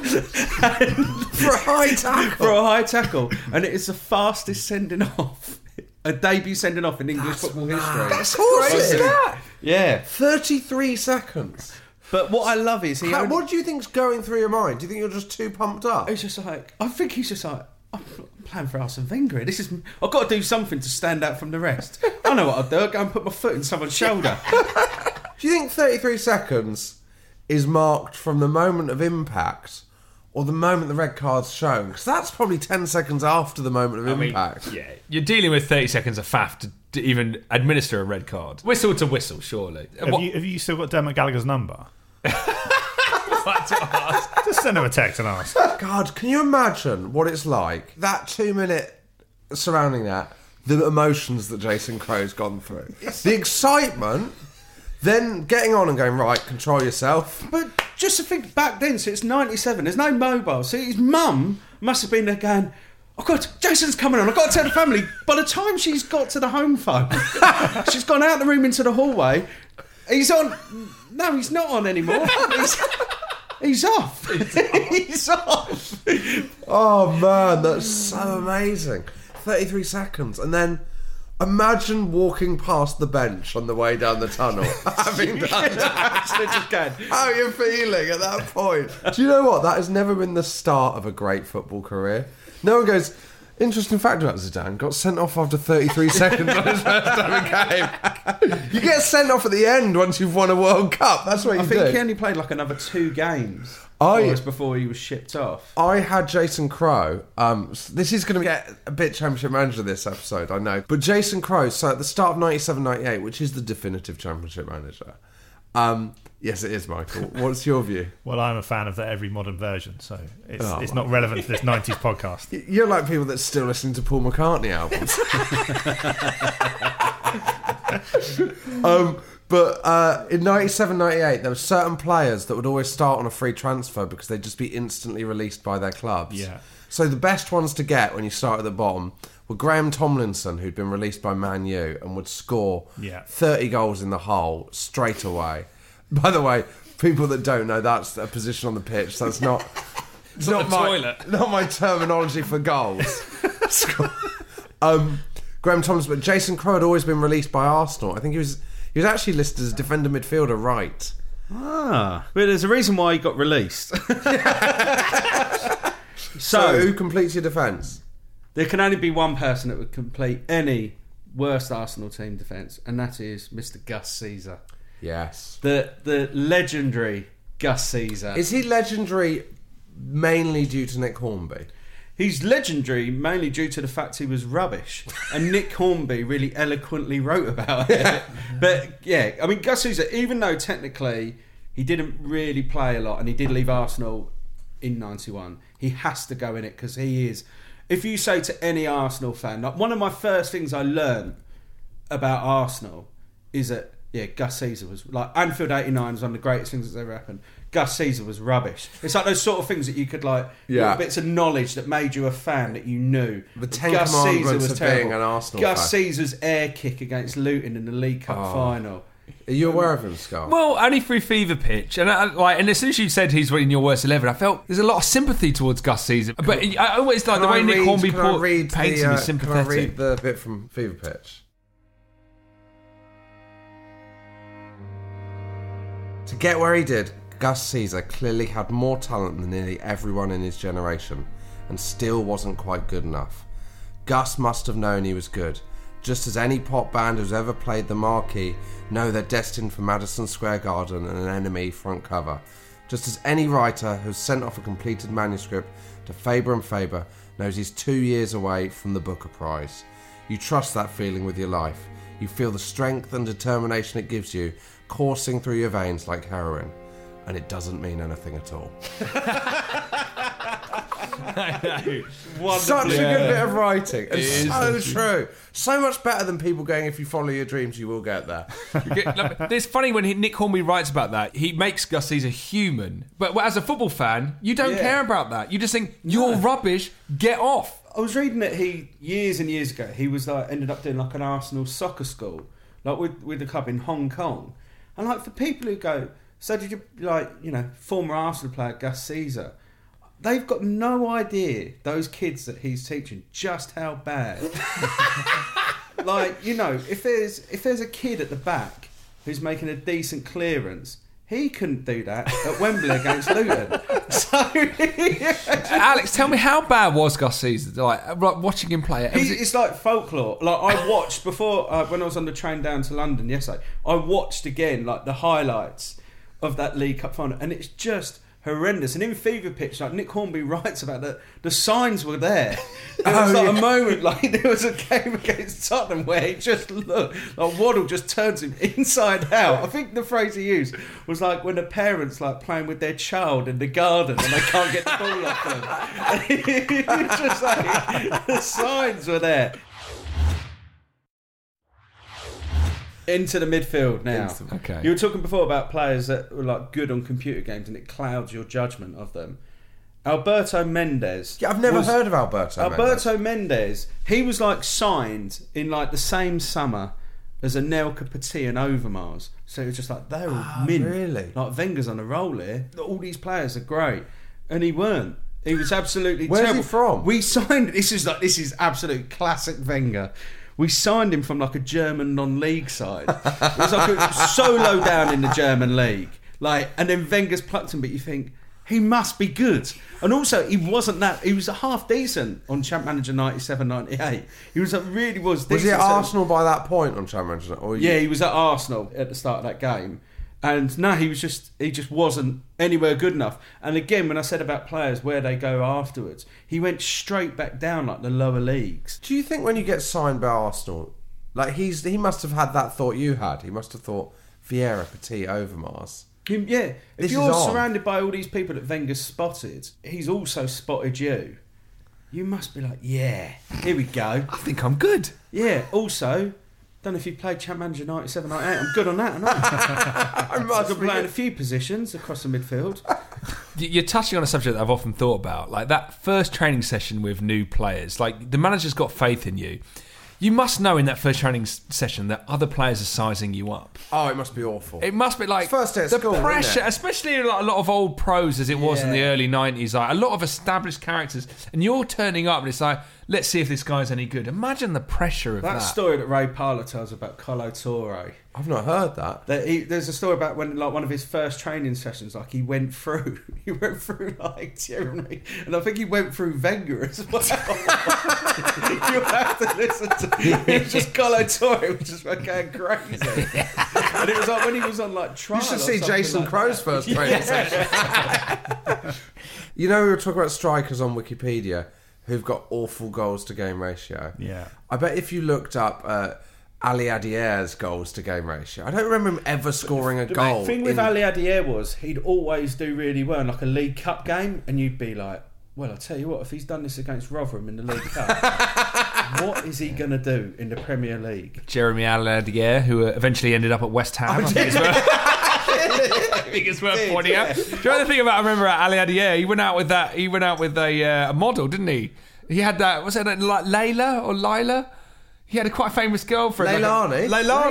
For a high tackle? For a high tackle. And it is the fastest sending off, a debut sending off in English football history. That's crazy. Yeah. 33 seconds. But what I love is What do you think's going through your mind? Do you think you're just too pumped up? It's just like, I think he's just like, I'm playing for Arsene Wenger. I've got to do something to stand out from the rest. I know what I'll do. I'll go and put my foot in someone's shoulder. Do you think 33 seconds is marked from the moment of impact or the moment the red card's shown? Because that's probably 10 seconds after the moment of impact. Yeah, you're dealing with 30 seconds of faff even administer a red card. Whistle to whistle, surely. Have you still got Dermot Gallagher's number? Just send him a text and ask. God, can you imagine what it's like? That 2 minute surrounding that, the emotions that Jason Crow's gone through. The excitement, then getting on and going, right, control yourself. But just to think back then, so it's 97, there's no mobile. So his mum must have been there going, oh God, Jason's coming on, I've got to tell the family. By the time she's got to the home phone, she's gone out the room into the hallway. He's on. No, he's not on anymore. He's off. He's off. Oh man, that's so amazing. 33 seconds. And then imagine walking past the bench on the way down the tunnel. Having done that. How are you feeling at that point? Do you know what? That has never been the start of a great football career. No one goes, interesting fact about Zidane, got sent off after 33 seconds on his first ever game. You get sent off at the end once you've won a World Cup. That's what you do. I think he only played like another 2 games before he was shipped off. I had Jason Crow. This is going to get a bit Championship Manager this episode, I know. But Jason Crow, so at the start of 97-98, which is the definitive Championship Manager. Yes, it is, Michael. What's your view? Well, I'm a fan of every modern version, so it's not relevant to this 90s podcast. You're like people that still listen to Paul McCartney albums. But in 97-98, there were certain players that would always start on a free transfer because they'd just be instantly released by their clubs. Yeah. So the best ones to get when you start at the bottom were Graham Tomlinson, who'd been released by Man U and would score 30 goals in the hole straight away. By the way, people that don't know, that's a position on the pitch. That's not... It's not the toilet. Not my terminology for goals. Graham Tomlinson, but Jason Crow had always been released by Arsenal. I think he was actually listed as defender midfielder right. But there's a reason why he got released. So who completes your defence? There can only be one person that would complete any worst Arsenal team defence, and that is Mr. Gus Caesar. Yes. The legendary Gus Caesar. Is he legendary mainly due to Nick Hornby? He's legendary mainly due to the fact he was rubbish. And Nick Hornby really eloquently wrote about it. But yeah, I mean, Gus Caesar, even though technically he didn't really play a lot and he did leave Arsenal in 91, he has to go in it because he is... If you say to any Arsenal fan, like one of my first things I learned about Arsenal is that, yeah, Gus Caesar was... Like, Anfield 89 was one of the greatest things that's ever happened. Gus Caesar was rubbish. It's like those sort of things that you could like, bits of knowledge that made you a fan that you knew. The 10 commandments of being an Arsenal fan. Gus Caesar's air kick against Luton in the League Cup final. Are you aware of him, Scott? Well, only through Fever Pitch, and and as soon as you said he's in your worst 11, I felt there's a lot of sympathy towards Gus Caesar. But I always like the way Nick Hornby paints him as sympathetic. Can I read the bit from Fever Pitch? To get where he did, Gus Caesar clearly had more talent than nearly everyone in his generation, and still wasn't quite good enough. Gus must have known he was good, just as any pop band who's ever played the marquee know they're destined for Madison Square Garden and an enemy front cover. Just as any writer who's sent off a completed manuscript to Faber and Faber knows he's 2 years away from the Booker Prize. You trust that feeling with your life. You feel the strength and determination it gives you coursing through your veins like heroin. And it doesn't mean anything at all. Such a good bit of writing. And so true. So much better than people going, if you follow your dreams, you will get there. It's funny when Nick Hornby writes about that, he makes Gus Caesar human. But as a football fan, you don't care about that. You just think, you're rubbish, get off. I was reading that he, years and years ago, he was ended up doing like an Arsenal soccer school, like with the club in Hong Kong. And like for people who go, so did you, former Arsenal player Gus Caesar, they've got no idea, those kids that he's teaching, just how bad. If there's a kid at the back who's making a decent clearance, he couldn't do that at Wembley against Luton. So, Alex, tell me, how bad was Gus Caesar? Like watching him play it. It's like folklore. Like I watched before when I was on the train down to London yesterday. I watched again like the highlights of that League Cup final, and it's just horrendous. And in Fever Pitch, like Nick Hornby writes about the signs were there. There was a moment, like there was a game against Tottenham where it just looked like Waddle just turns him inside out. I think the phrase he used was like when a parent's like playing with their child in the garden and they can't get the ball off them. It's just like the signs were there. Into the midfield now. Okay. You were talking before about players that were like good on computer games and it clouds your judgment of them. Alberto Mendes. Yeah, I've never heard of Alberto Mendes. He was like signed in like the same summer as Anelka, Petit and Overmars. So it was just like they're all mint. Really? Like Wenger's on a roll here. All these players are great, and he weren't. He was absolutely Where's terrible. he from? We signed. This is absolute classic Wenger. We signed him from like a German non-league side. It was like so low down in the German league. Like, and then Wenger's plucked him, but you think he must be good. And also, he wasn't that. He was half decent on Champ Manager 97-98. He was really was. Was he decent. at Arsenal by that point on Champ Manager? Yeah, he was at Arsenal at the start of that game. And no, he just wasn't anywhere good enough. And again, when I said about players where they go afterwards, he went straight back down like the lower leagues. Do you think when you get signed by Arsenal, like he must have had that thought you had? He must have thought Vieira, Petit, Overmars. Yeah, if This you're is on. surrounded by all these people that Wenger spotted, he's also spotted you. You must be like, yeah, here we go. I think I'm good. Yeah, also, don't know if you played Champ Manager 97-98. I'm good on that, aren't I? I can play in a few positions across the midfield. You're touching on a subject that I've often thought about, like that first training session with new players. Like the manager's got faith in you. You must know in that first training session that other players are sizing you up. Oh, it must be awful. It must be like First day at the school, pressure, isn't it? especially like a lot of old pros as it was in the early 90s. Like a lot of established characters, and you're turning up, and it's like, let's see if this guy's any good. Imagine the pressure of that. That story that Ray Parlour tells about Colo Torre. I've not heard that. There's a story about when, like, one of his first training sessions, like he went through like Thierry, and I think he went through Wenger as well. You'll have to listen to it. It's just Colo Torre, which is fucking crazy. And it was like when he was on like trial. You should or see something Jason like Crow's that. first training session. You know, we were talking about strikers on Wikipedia who've got awful goals to game ratio. Yeah. I bet if you looked up Ali Adier's goals to game ratio, I don't remember him ever scoring a goal. The thing with Ali Adier was he'd always do really well in like a League Cup game, and you'd be like, well, I'll tell you what, if he's done this against Rotherham in the League Cup, what is he going to do in the Premier League? Jeremy Aladier, who eventually ended up at West Ham. I think it's worth pointing out. Do you know the thing about? I remember Ali Adier. He went out with a model, didn't he? He had that. Was it like Layla or Lila? He had a quite famous girlfriend. Leilani.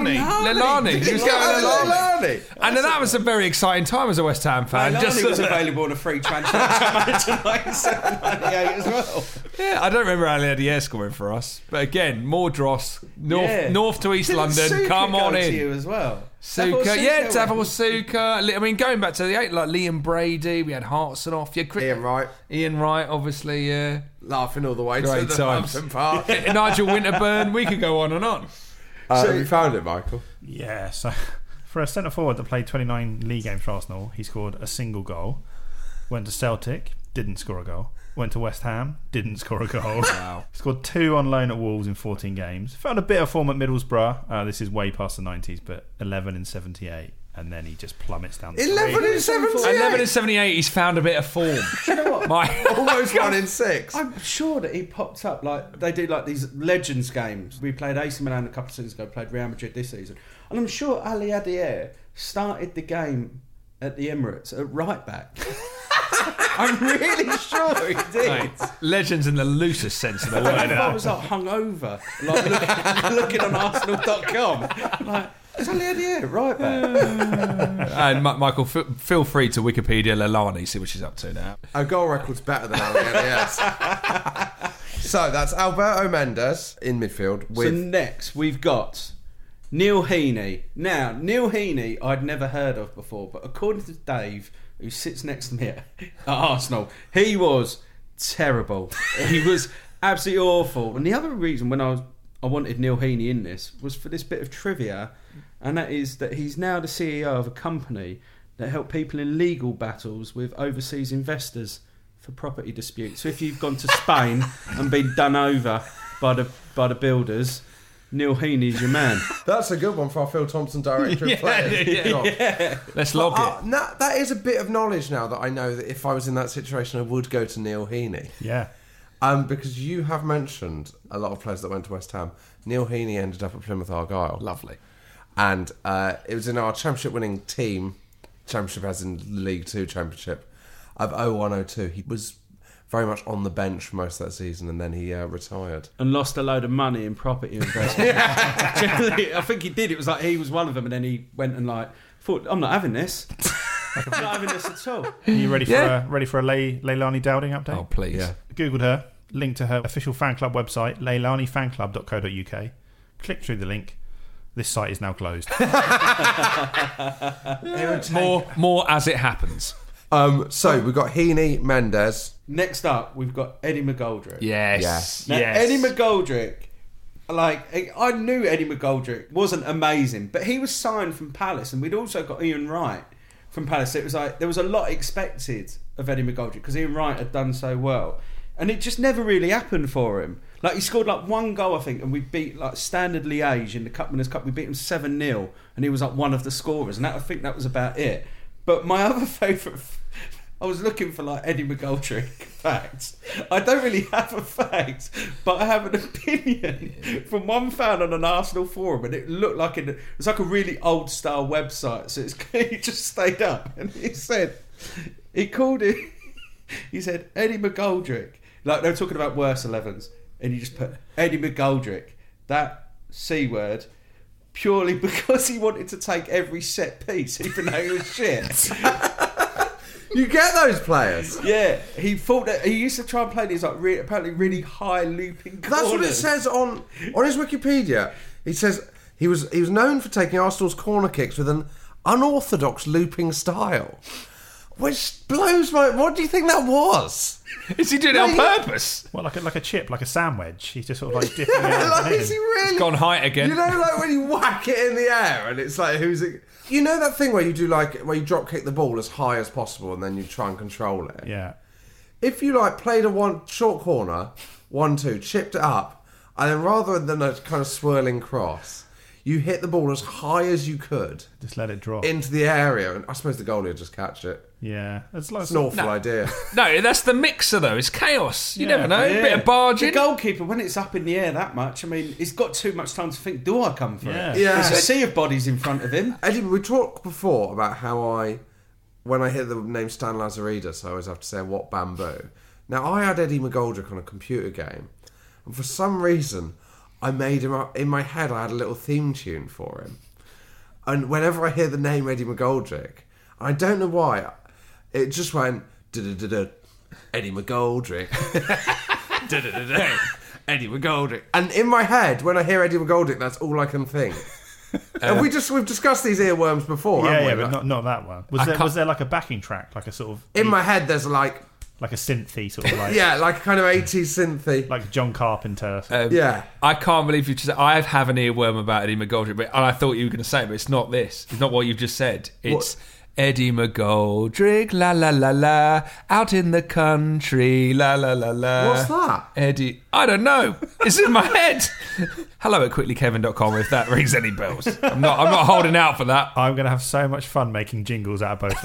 He was going with Leilani. And then that was a very exciting time as a West Ham fan. Leilani was available on a free transfer to 97-98 as well. Yeah, I don't remember Ali Adier scoring for us, but again, more dross. North to East Didn't London. Suka Come on go in. to you as well. Suka, Davor Suka. I mean, going back to the 8, like Liam Brady, we had Hartsonoff. Ian Wright, obviously, yeah. Laughing all the way Great to the times. Hampton Park. Nigel Winterburn, we could go on and on. Have you found it, Michael? Yeah, so for a centre forward that played 29 league games for Arsenal, he scored a single goal. Went to Celtic, didn't score a goal. Went to West Ham, didn't score a goal. Wow. Scored 2 on loan at Wolves in 14 games. Found a bit of form at Middlesbrough. This is way past the 90s, but 11 in 78. And then he just plummets down the 11 in 78? 11 in 78, he's found a bit of form. You know what? Almost 1 in 6. I'm sure that he popped up like they do like these Legends games. We played AC Milan a couple of seasons ago, played Real Madrid this season, and I'm sure Ali Adier started the game at the Emirates at right back. I'm really sure he did. Mate, legends in the loosest sense of the word. I was like hungover, like looking on Arsenal.com. Like, it's Ali Adier, right back. And Michael, feel free to Wikipedia Leilani, see what she's up to now. Our goal record's better than Ali Adier's. So that's Alberto Mendes in midfield. So next we've got Neil Heaney. Now, Neil Heaney I'd never heard of before, but according to Dave, who sits next to me at Arsenal, he was terrible. He was absolutely awful. And the other reason when I wanted Neil Heaney in this was for this bit of trivia, and that is that he's now the CEO of a company that help people in legal battles with overseas investors for property disputes. So if you've gone to Spain and been done over by the builders, Neil Heaney's your man. That's a good one for our Phil Thompson director of players. Yeah. Let's log it. That is a bit of knowledge now that I know that if I was in that situation, I would go to Neil Heaney. Yeah. Because you have mentioned a lot of players that went to West Ham. Neil Heaney ended up at Plymouth Argyle. Lovely. And it was in our championship-winning team, championship as in League 2 championship, of 01-02. He was very much on the bench for most of that season, and then he retired. And lost a load of money in property investment. Generally, I think he did. It was like he was one of them, and then he went and thought, I'm not having this. I'm not having this at all. Are you ready for a Leilani Dowding update? Oh, please. Yeah. Googled her, linked to her official fan club website, leilanifanclub.co.uk. Click through the link. This site is now closed. More as it happens. So we've got Heaney, Mendes. Next up, we've got Eddie McGoldrick. Yes. Now, Eddie McGoldrick, I knew Eddie McGoldrick wasn't amazing, but he was signed from Palace, and we'd also got Ian Wright from Palace. It was like there was a lot expected of Eddie McGoldrick because Ian Wright had done so well, and it just never really happened for him. Like, he scored one goal, I think, and we beat Standard Liège in the Cup Winners' Cup. We beat him 7-0, and he was one of the scorers, and I think that was about it. But my other favourite, I was looking for Eddie McGoldrick facts. I don't really have a fact, but I have an opinion from one fan on an Arsenal forum, and it looked like it's like a really old style website. So he just stayed up, and he said he said Eddie McGoldrick. Like, they were talking about worse 11s, and you just put Eddie McGoldrick, that C word, purely because he wanted to take every set piece, even though he was shit. You get those players. Yeah, he thought that he used to try and play these apparently really high looping corners. That's what it says on his Wikipedia. It says he was known for taking Arsenal's corner kicks with an unorthodox looping style, which blows my. What do you think that was? Is he doing it on purpose? Well, like a chip, like a sandwich. He's just sort of dipping it out. Is he really? He's gone height again. You know, when you whack it in the air and it's like, who's it? You know that thing where you do where you drop kick the ball as high as possible and then you try and control it? Yeah. If you played a short corner, 1-2, chipped it up, and then rather than a kind of swirling cross, you hit the ball as high as you could. Just let it drop. Into the area, and I suppose the goalie would just catch it. Yeah. It's an awful idea. No, that's the mixer, though. It's chaos. You never know. A bit of barging. The goalkeeper, when it's up in the air that much, I mean, he's got too much time to think, do I come for it? Yeah. There's a sea of bodies in front of him. Eddie, we talked before about how when I hear the name Stan Lazaridis, I always have to say, what bamboo? Now, I had Eddie McGoldrick on a computer game, and for some reason, I made him up in my head. I had a little theme tune for him, and whenever I hear the name Eddie McGoldrick, I don't know why, it just went Eddie McGoldrick, Eddie McGoldrick, and in my head, when I hear Eddie McGoldrick, that's all I can think. And we've discussed these earworms before, haven't we? But not that one. Was there like a backing track, like a sort of in my head? There's like a synthy sort of like a kind of 80s synthy, like John Carpenter. I can't believe you just. I have an earworm about Eddie McGoldrick, and I thought you were going to say it, but it's not this. It's not what you've just said. It's Eddie McGoldrick, la la la la, out in the country, la la la la. What's that? Eddie, I don't know. It's in my head. Hello at quicklykevin.com if that rings any bells. I'm not holding out for that. I'm going to have so much fun making jingles out of both of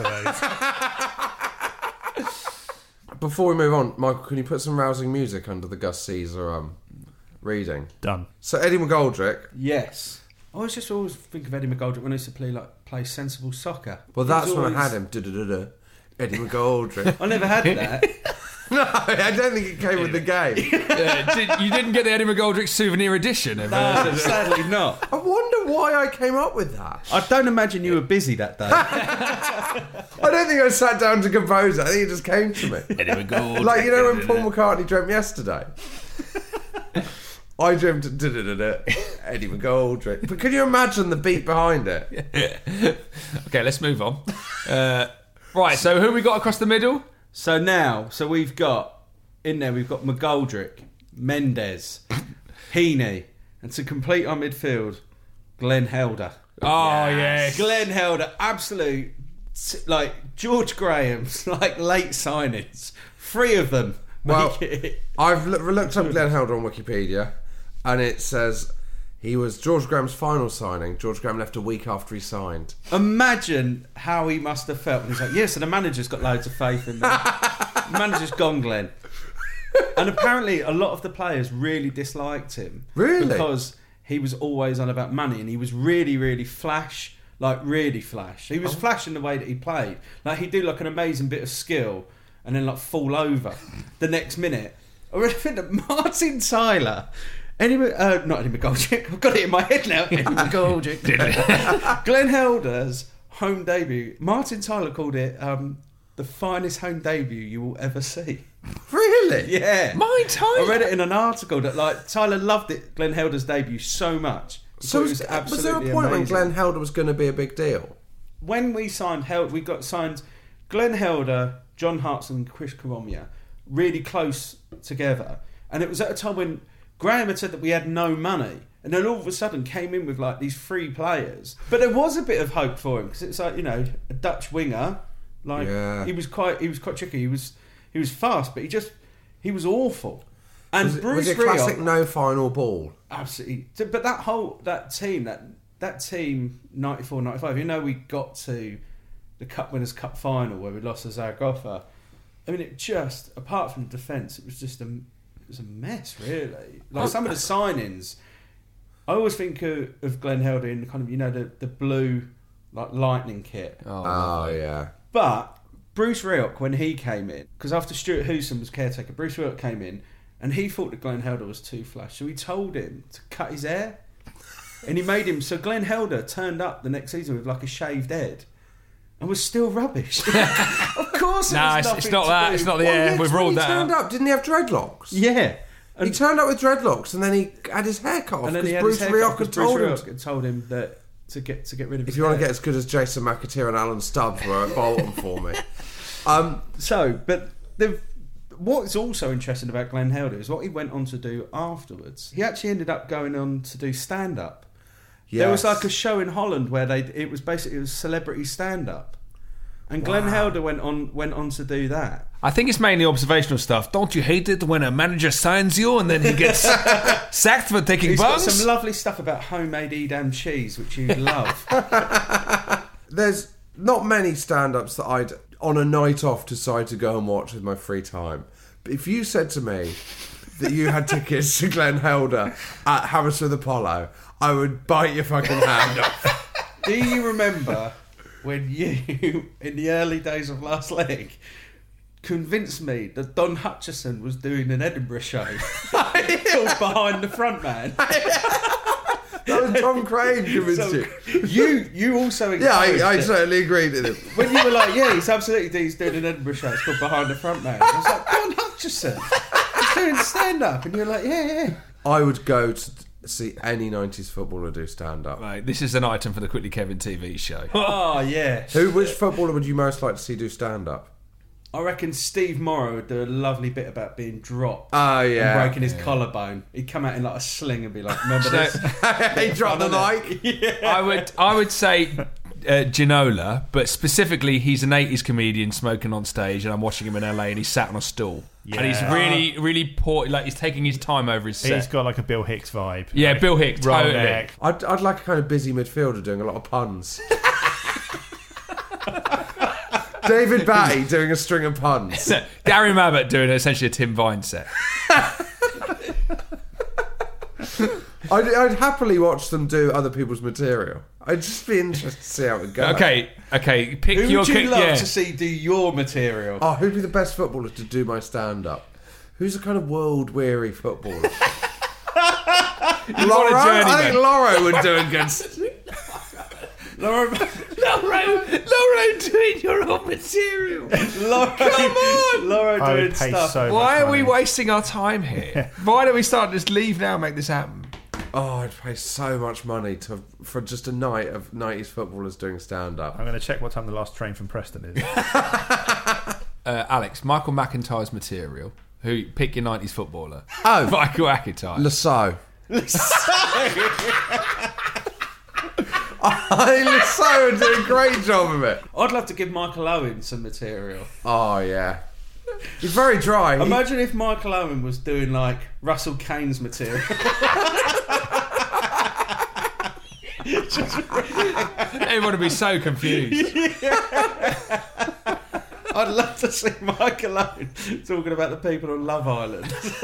those. Before we move on, Michael, can you put some rousing music under the Gus Caesar reading? Done. So Eddie McGoldrick. Yes. I always think of Eddie McGoldrick when I used to play sensible soccer. Well, that's when I had him. Eddie McGoldrick. I never had that. No, I don't think it came with the game. You didn't get the Eddie McGoldrick souvenir edition? No, sadly not. I wonder why I came up with that. I don't imagine you were busy that day. I don't think I sat down to compose it. I think it just came to me. Eddie McGoldrick. Like, you know when Paul McCartney dreamt yesterday? I dreamt Eddie McGoldrick. But can you imagine the beat behind it? Okay, let's move on. Right, so who we got across the middle? So we've got McGoldrick, Mendes, Heaney, and to complete our midfield, Glenn Helder. Oh, yes. Glenn Helder, absolute like George Graham's like late signings, 3 of them. Well, I've looked up Glenn Helder on Wikipedia, and it says he was George Graham's final signing. George Graham left a week after he signed. Imagine how he must have felt. He's like, yes, and the manager's got loads of faith in me. The manager's gone, Glenn. And apparently a lot of the players really disliked him. Really? Because he was always on about money, and he was really, really flash. Like, really flash. He was flash in the way that he played. Like, he'd do, like, an amazing bit of skill and then, like, fall over the next minute. I really think that Martin Tyler... not Eddie McGoldrick. I've got it in my head now. Eddie McGoldrick. Glenn Helder's home debut. Martin Tyler called it the finest home debut you will ever see. Really? Yeah. My Tyler. I read it in an article that like Tyler loved it. Glenn Helder's debut so much. So it was absolutely there a point amazing. when Glenn Helder was going to be a big deal? When we signed we got signed Glenn Helder, John Hartson, and Chris Coromia really close together, and it was at a time when Graham had said that we had no money, and then all of a sudden came in with like these 3 players. But there was a bit of hope for him because it's like, you know, a Dutch winger. Like he was quite tricky. He was fast, but he was awful. And was it classic no final ball? Absolutely. But that team 94-95. You know, we got to the Cup Winners' Cup final where we lost to Zaragoza. I mean, it just, apart from the defence, it was just it was a mess, really. Like some of the signings, I always think of Glenn Helder in kind of, you know, the blue like lightning kit. Oh yeah. But Bruce Rioch, when he came in, because after Stuart Hewson was caretaker, Bruce Rioch came in and he thought that Glenn Helder was too flash, so he told him to cut his hair, and he made him. So Glenn Helder turned up the next season with like a shaved head. And was still rubbish. Of course, it's not that. It's not the air. We've ruled that out. He turned up. Didn't he have dreadlocks? Yeah. He turned up with dreadlocks, and then he had his hair cut off because Bruce Rioch had told him that to get rid of his if you want to get as good as Jason McAteer and Alan Stubbs were at Bolton for me. What's also interesting about Glenn Helder is what he went on to do afterwards. He actually ended up going on to do stand-up. Yes. There was like a show in Holland where it was celebrity stand-up. And Glenn Helder went on to do that. I think it's mainly observational stuff. Don't you hate it when a manager signs you and then he gets sacked for taking He's bungs? got some lovely stuff about homemade Edam cheese, which you love. There's not many stand-ups that I'd, on a night off, decide to go and watch with my free time. But if you said to me that you had tickets to Glenn Helder at Hammersmith Apollo, I would bite your fucking hand off. Do you remember when you, in the early days of Last Leg, convinced me that Don Hutchison was doing an Edinburgh show called Behind the Front Man? That was Tom Crane convinced you. You also yeah, I certainly agreed with him. When you were like, yeah, he's doing an Edinburgh show. It's called Behind the Front Man. I was like, Don Hutchison, he's doing stand-up. And you're like, yeah. I would go to see any 90s footballer do stand-up. Right, this is an item for the Quickly Kevin TV show. Oh, yeah. Which footballer would you most like to see do stand-up? I reckon Steve Morrow would do a lovely bit about being dropped. Oh, yeah. And breaking his collarbone. He'd come out in like a sling and be like, remember this? He dropped the mic. Yeah. I would say Ginola, but specifically he's an 80s comedian smoking on stage, and I'm watching him in LA and he's sat on a stool. Yeah. And he's really, really poor. Like, he's taking his time over his set. He's got like a Bill Hicks vibe. Yeah, like, Bill Hicks, totally. Neck. I'd like a kind of busy midfielder doing a lot of puns. David Batty doing a string of puns. Gary Mabbott doing essentially a Tim Vine set. I'd happily watch them do other people's material. I'd just be interested to see how it goes. Okay. Pick Who your. would you love to see do your material? Oh, who'd be the best footballer to do my stand-up? Who's a kind of world-weary footballer? Loro? I think Loro would do a good... Loro doing your own material. Come on! Loro doing stuff. So Why are we wasting our time here? Why don't we start just leave now and make this happen? Oh, I'd pay so much money for just a night of 90s footballers doing stand-up. I'm going to check what time the last train from Preston is. Alex, Michael McIntyre's material. Pick your 90s footballer. Oh, Michael McIntyre. Lasso. So would do a great job of it. I'd love to give Michael Owen some material. Oh, yeah. He's very dry. Imagine if Michael Owen was doing like Russell Kane's material. Everyone would be so confused. I'd love to see Michael Owen talking about the people on Love Island.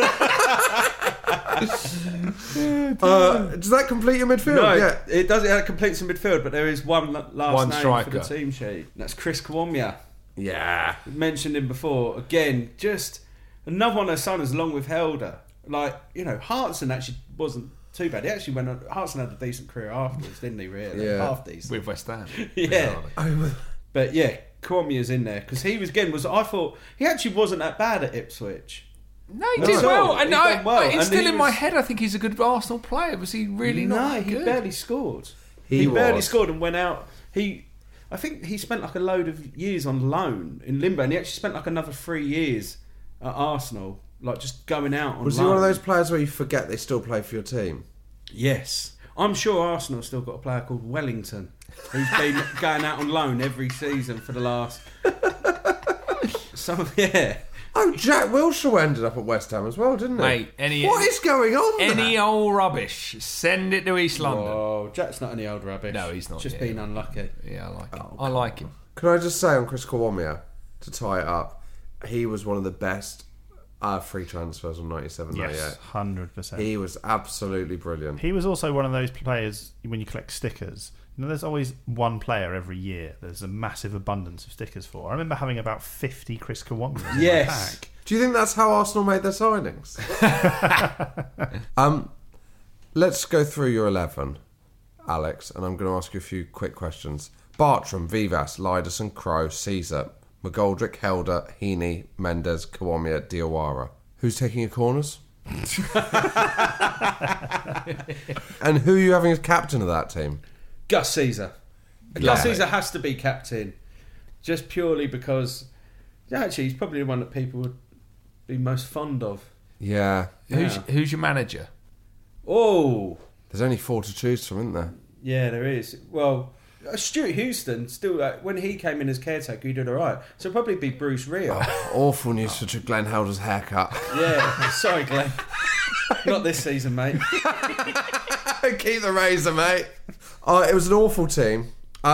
Does that complete your midfield? No, Yeah. it does. It completes the midfield, but there is one last One name striker. for the team sheet. And that's Chris Kwamya. Yeah. We mentioned him before. Again, just another one of those signings along with Helder. Like, you know, Hartson actually wasn't too bad. He actually went on. Hartson had a decent career afterwards, didn't he? Really, Yeah. half decent With West Ham. Yeah. But yeah, Kwamya's in there because he was I thought he actually wasn't that bad at Ipswich. No, he did well. And He's done well. it's And still he in my was- head. I think he's a good Arsenal player. Was he really not No, that he good? barely scored. He barely was. scored and went out. I think he spent like a load of years on loan in limbo, and he actually spent like another 3 years at Arsenal, like just going out on Was loan. he one of those players where you forget they still play for your team? Yes. I'm sure Arsenal still got a player called Wellington who's been going out on loan every season for the last... yeah. Oh, Jack Wilshere ended up at West Ham as well, didn't he? Mate, what is going on there? Any old rubbish, send it to East London. Oh, Jack's not any old rubbish. No, he's not. Just yeah. been unlucky. Yeah, I like him. Oh, I like him. Can I just say on Chris Kwamya, to tie it up, he was one of the best free transfers on 97, Yes, 100%. He was absolutely brilliant. He was also one of those players, when you collect stickers, you know, there's always one player every year there's a massive abundance of stickers for. I remember having about 50 Chris Kwamyas in my pack. Do you think that's how Arsenal made their signings? Let's go through your 11, Alex, and I'm going to ask you a few quick questions. Bartram, Vivas, Lyderson, Crowe, Caesar, McGoldrick, Helder, Heaney, Mendes, Kwamya, Diawara. Who's taking your corners? And who are you having as captain of that team? Gus Caesar. Yeah. Gus Caesar has to be captain, just purely because actually he's probably the one that people would be most fond of. Yeah. Who's your manager? Oh, there's only 4 to choose from, isn't there? Yeah, there is. Well, Stuart Houston still when he came in as caretaker, he did all right. So it'll probably be Bruce Rio. Awful news for Glenn Helder's haircut. Yeah, sorry, Glenn. Not this season, mate. Keep the razor, mate. It was an awful team.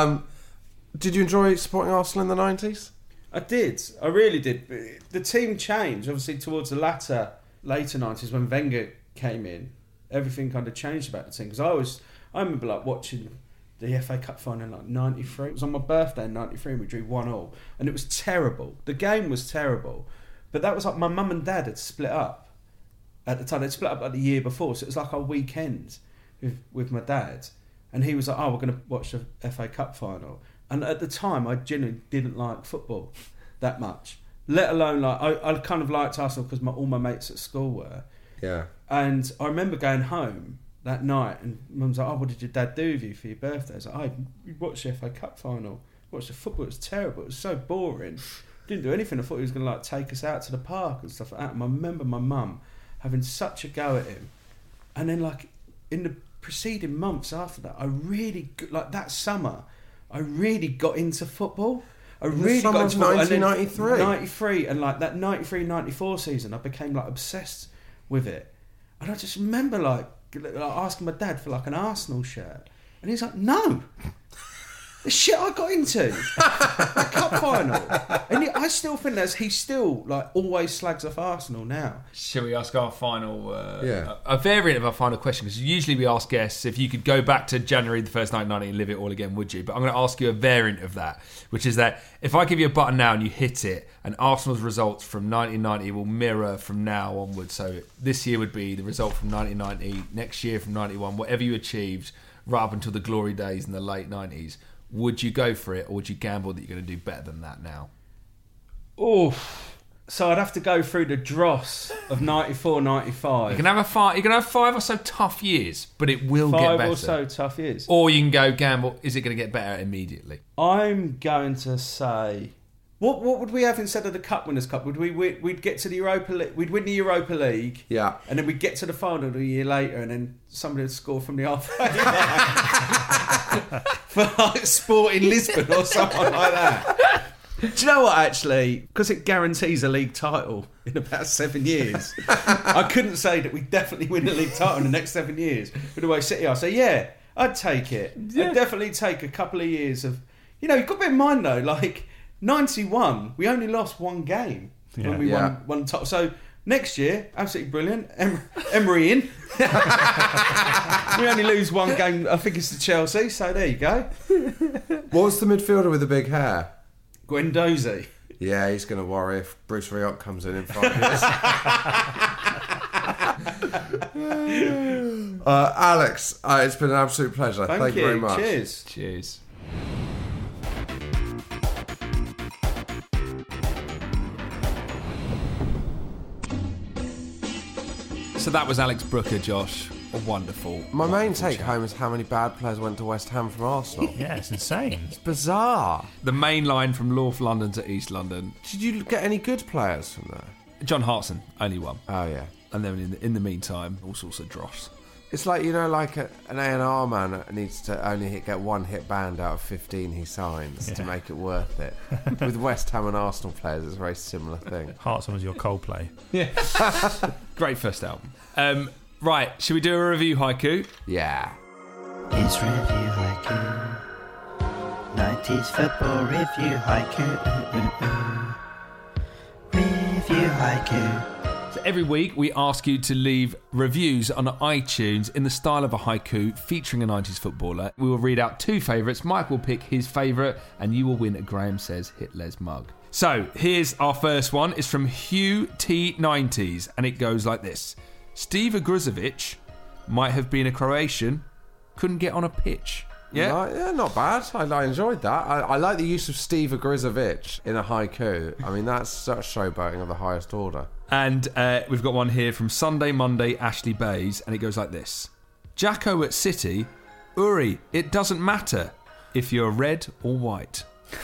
Did you enjoy supporting Arsenal in the 90s? I did. I really did. The team changed, obviously, towards the later 90s when Wenger came in. Everything kind of changed about the team. Because I remember like watching the FA Cup final in like 93. It was on my birthday in 93 and we drew 1-1. And it was terrible. The game was terrible. But that was like my mum and dad had split up at the time. They'd split up like the year before. So it was like our weekend with my dad. And he was like, we're going to watch the FA Cup final. And at the time, I genuinely didn't like football that much. Let alone, like, I kind of liked Arsenal because all my mates at school were. Yeah. And I remember going home that night and Mum's like, what did your dad do with you for your birthday? I was like, we watched the FA Cup final. Watched the football. It was terrible. It was so boring. Didn't do anything. I thought he was going to like take us out to the park and stuff like that. And I remember my mum having such a go at him. And then like in the preceding months after that, I really, like that summer, I really got into football. I really got into football. 1993. 93 and like that 93-94 season, I became like obsessed with it. And I just remember like asking my dad for like an Arsenal shirt, and he's like, "No, the shit I got into, the cup final." And I still think he still like always slags off Arsenal now. Shall we ask our final? Yeah. A variant of our final question, because usually we ask guests if you could go back to January the 1st, 1990 and live it all again, would you? But I'm going to ask you a variant of that, which is that if I give you a button now and you hit it, and Arsenal's results from 1990 will mirror from now onwards. So this year would be the result from 1990, next year from 91, whatever you achieved right up until the glory days in the late 90s. Would you go for it, or would you gamble that you're going to do better than that now? Oh, so I'd have to go through the dross of 94, 95. You can have 5 or so tough years, but it will get better. 5 or so tough years. Or you can go gamble. Is it going to get better immediately? I'm going to say, what would we have instead of the Cup Winners' Cup? We'd get to the Europa League. We'd win the Europa League. Yeah. And then we'd get to the final a year later, and then somebody would score from the halfway line. for like Sporting Lisbon or someone like that. Do you know what, actually? Because it guarantees a league title in about 7 years. I couldn't say that we definitely win a league title in the next 7 years. With the way City are. So, yeah, I'd take it. I'd definitely take a couple of years of... You know, you've got to bear in mind, though, like, 91, we only lost one game when we won top. So, next year, absolutely brilliant. Emery in. We only lose one game, I think it's to Chelsea, so there you go. What's the midfielder with the big hair? Guendouzi. Yeah, he's going to worry if Bruce Rioch comes in 5 years. Alex, it's been an absolute pleasure. Thank you very much. Cheers. So that was Alex Brooker, Josh. A wonderful. My main wonderful take home is how many bad players went to West Ham from Arsenal. Yeah, it's insane. It's bizarre. The main line from North London to East London. Did you get any good players from there? John Hartson, only one. Oh, yeah. And then in the meantime, all sorts of dross. It's like, you know, like an A&R man needs to only get one hit band out of 15 he signs to make it worth it. With West Ham and Arsenal players, it's a very similar thing. Hartson was your Coldplay. Yeah. Great first album. Right, should we do a review haiku? Yeah. It's review haiku. 90s football review haiku. Review haiku. So every week we ask you to leave reviews on iTunes in the style of a haiku featuring a 90s footballer. We will read out 2 favourites. Mike will pick his favourite and you will win a Graham Says Hitler's mug. So here's our first one. It's from Hugh T90s and it goes like this. Steve Ogruzovic might have been a Croatian, couldn't get on a pitch. Yeah, not bad. I enjoyed that. I like the use of Steve Ogruzovic in a haiku. I mean, that's such showboating of the highest order. And we've got one here from Sunday Monday Ashley Bays, and it goes like this. Jacko at City, Uri, it doesn't matter if you're red or white.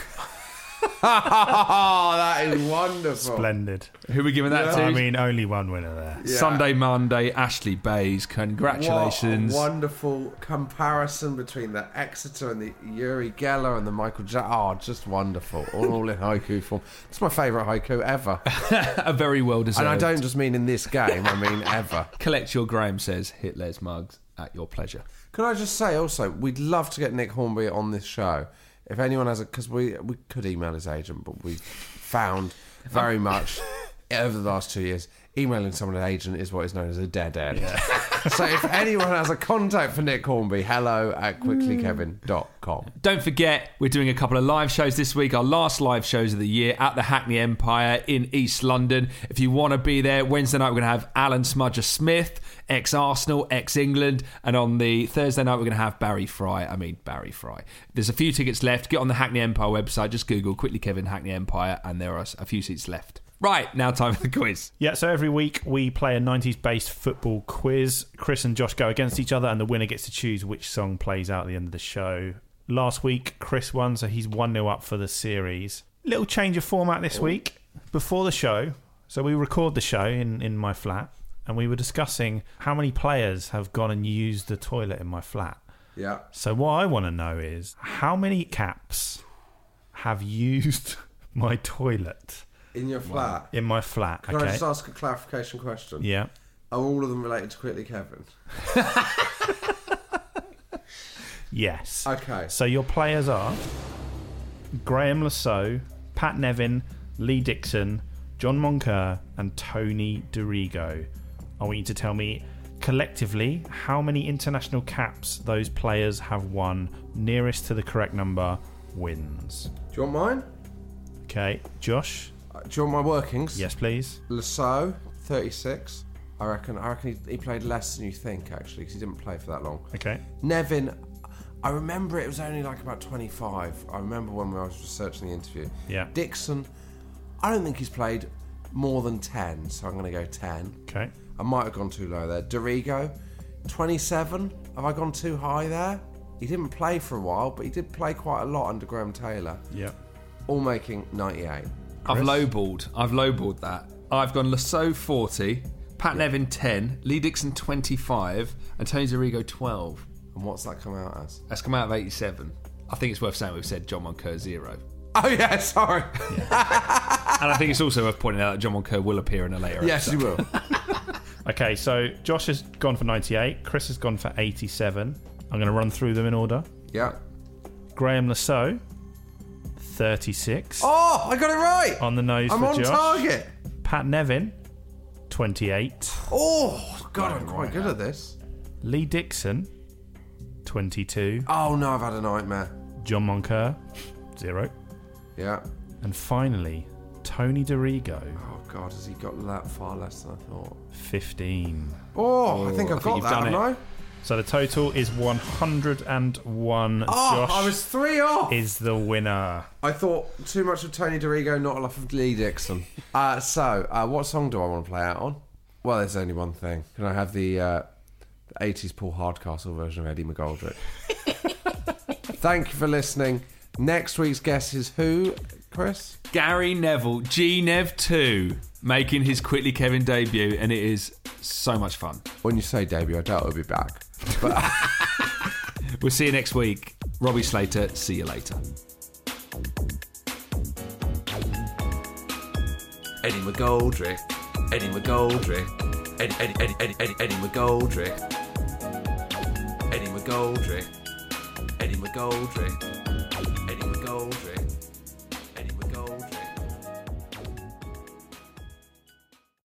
That is wonderful. Splendid. Who are we giving that to? I mean, only one winner there. Yeah. Sunday Monday Ashley Bays, congratulations. What a wonderful comparison between the Exeter and the Uri Geller and the Michael Jackson. Oh, just wonderful. All in haiku form. It's my favourite haiku ever. A very well deserved. And I don't just mean in this game, I mean ever. Collect your Graham Says Hitler's mugs at your pleasure. Can I just say also, we'd love to get Nick Hornby on this show. If anyone has because we could email his agent, but we've found very much over the last 2 years, emailing someone an agent is what is known as a dead end. Yeah. So if anyone has a contact for Nick Hornby, hello@quicklykevin.com. Don't forget, we're doing a couple of live shows this week, our last live shows of the year at the Hackney Empire in East London. If you want to be there, Wednesday night we're going to have Alan Smudger-Smith, ex-Arsenal, ex-England, and on the Thursday night we're going to have Barry Fry. There's a few tickets left. Get on the Hackney Empire website, just Google Quickly Kevin Hackney Empire, and there are a few seats left. Right, now time for the quiz. Yeah, so every week we play a 90s-based football quiz. Chris and Josh go against each other and the winner gets to choose which song plays out at the end of the show. Last week, Chris won, so he's 1-0 up for the series. Little change of format this week. Before the show, so we record the show in my flat, and we were discussing how many players have gone and used the toilet in my flat. Yeah. So what I want to know is, how many caps have used my toilet? In your flat? In my flat, Can I just ask a clarification question? Yeah. Are all of them related to Quickly Kevin? Yes. Okay. So your players are Graham Lasso, Pat Nevin, Lee Dixon, John Moncur, and Tony Dorigo. I want you to tell me collectively how many international caps those players have won. Nearest to the correct number wins. Do you want mine? Okay. Josh? Do you want my workings? Yes, please. Lasso, 36. I reckon he played less than you think, actually, because he didn't play for that long. Okay. Nevin, I remember it was only like about 25. I remember when I was researching the interview. Yeah. Dixon, I don't think he's played more than 10, so I'm going to go 10. Okay. I might have gone too low there. Dorigo, 27. Have I gone too high there? He didn't play for a while, but he did play quite a lot under Graham Taylor. Yeah. All making 98. I've lowballed that. I've gone Lasso 40, Pat Nevin 10, Lee Dixon 25, and Tony Dorigo 12. And what's that come out as? That's come out of 87. I think it's worth saying we've said John Moncur 0. Oh, yeah, sorry. And I think it's also worth pointing out that John Moncur will appear in a later Yes, episode. he will. Okay, so Josh has gone for 98. Chris has gone for 87. I'm going to run through them in order. Yeah. Graham Lasso, 36. Oh, I got it right. On the nose I'm for on Josh. target. Pat Nevin, 28. Oh, God, I'm quite good at this. Lee Dixon, 22. Oh, no, I've had a nightmare. John Moncur, 0. Yeah. And finally, Tony DiRigo, Oh, God, has he got that far less than I thought? 15. Oh, I think I've got you've that, done haven't it. I? So the total is 101. Oh, Josh I was 3 off. is the winner. I thought too much of Tony DiRigo, not enough of Lee Dixon. So, what song do I want to play out on? Well, there's only one thing. Can I have the 80s Paul Hardcastle version of Eddie McGoldrick? Thank you for listening. Next week's guest is who, Chris? Gary Neville, GNev2, making his Quickly Kevin debut, and it is so much fun. When you say debut, I doubt he'll be back. But We'll see you next week. Robbie Slater, see you later. Eddie McGoldrick, Eddie McGoldrick, Eddie McGoldrick, Eddie McGoldrick, Eddie McGoldrick, Eddie McGoldrick.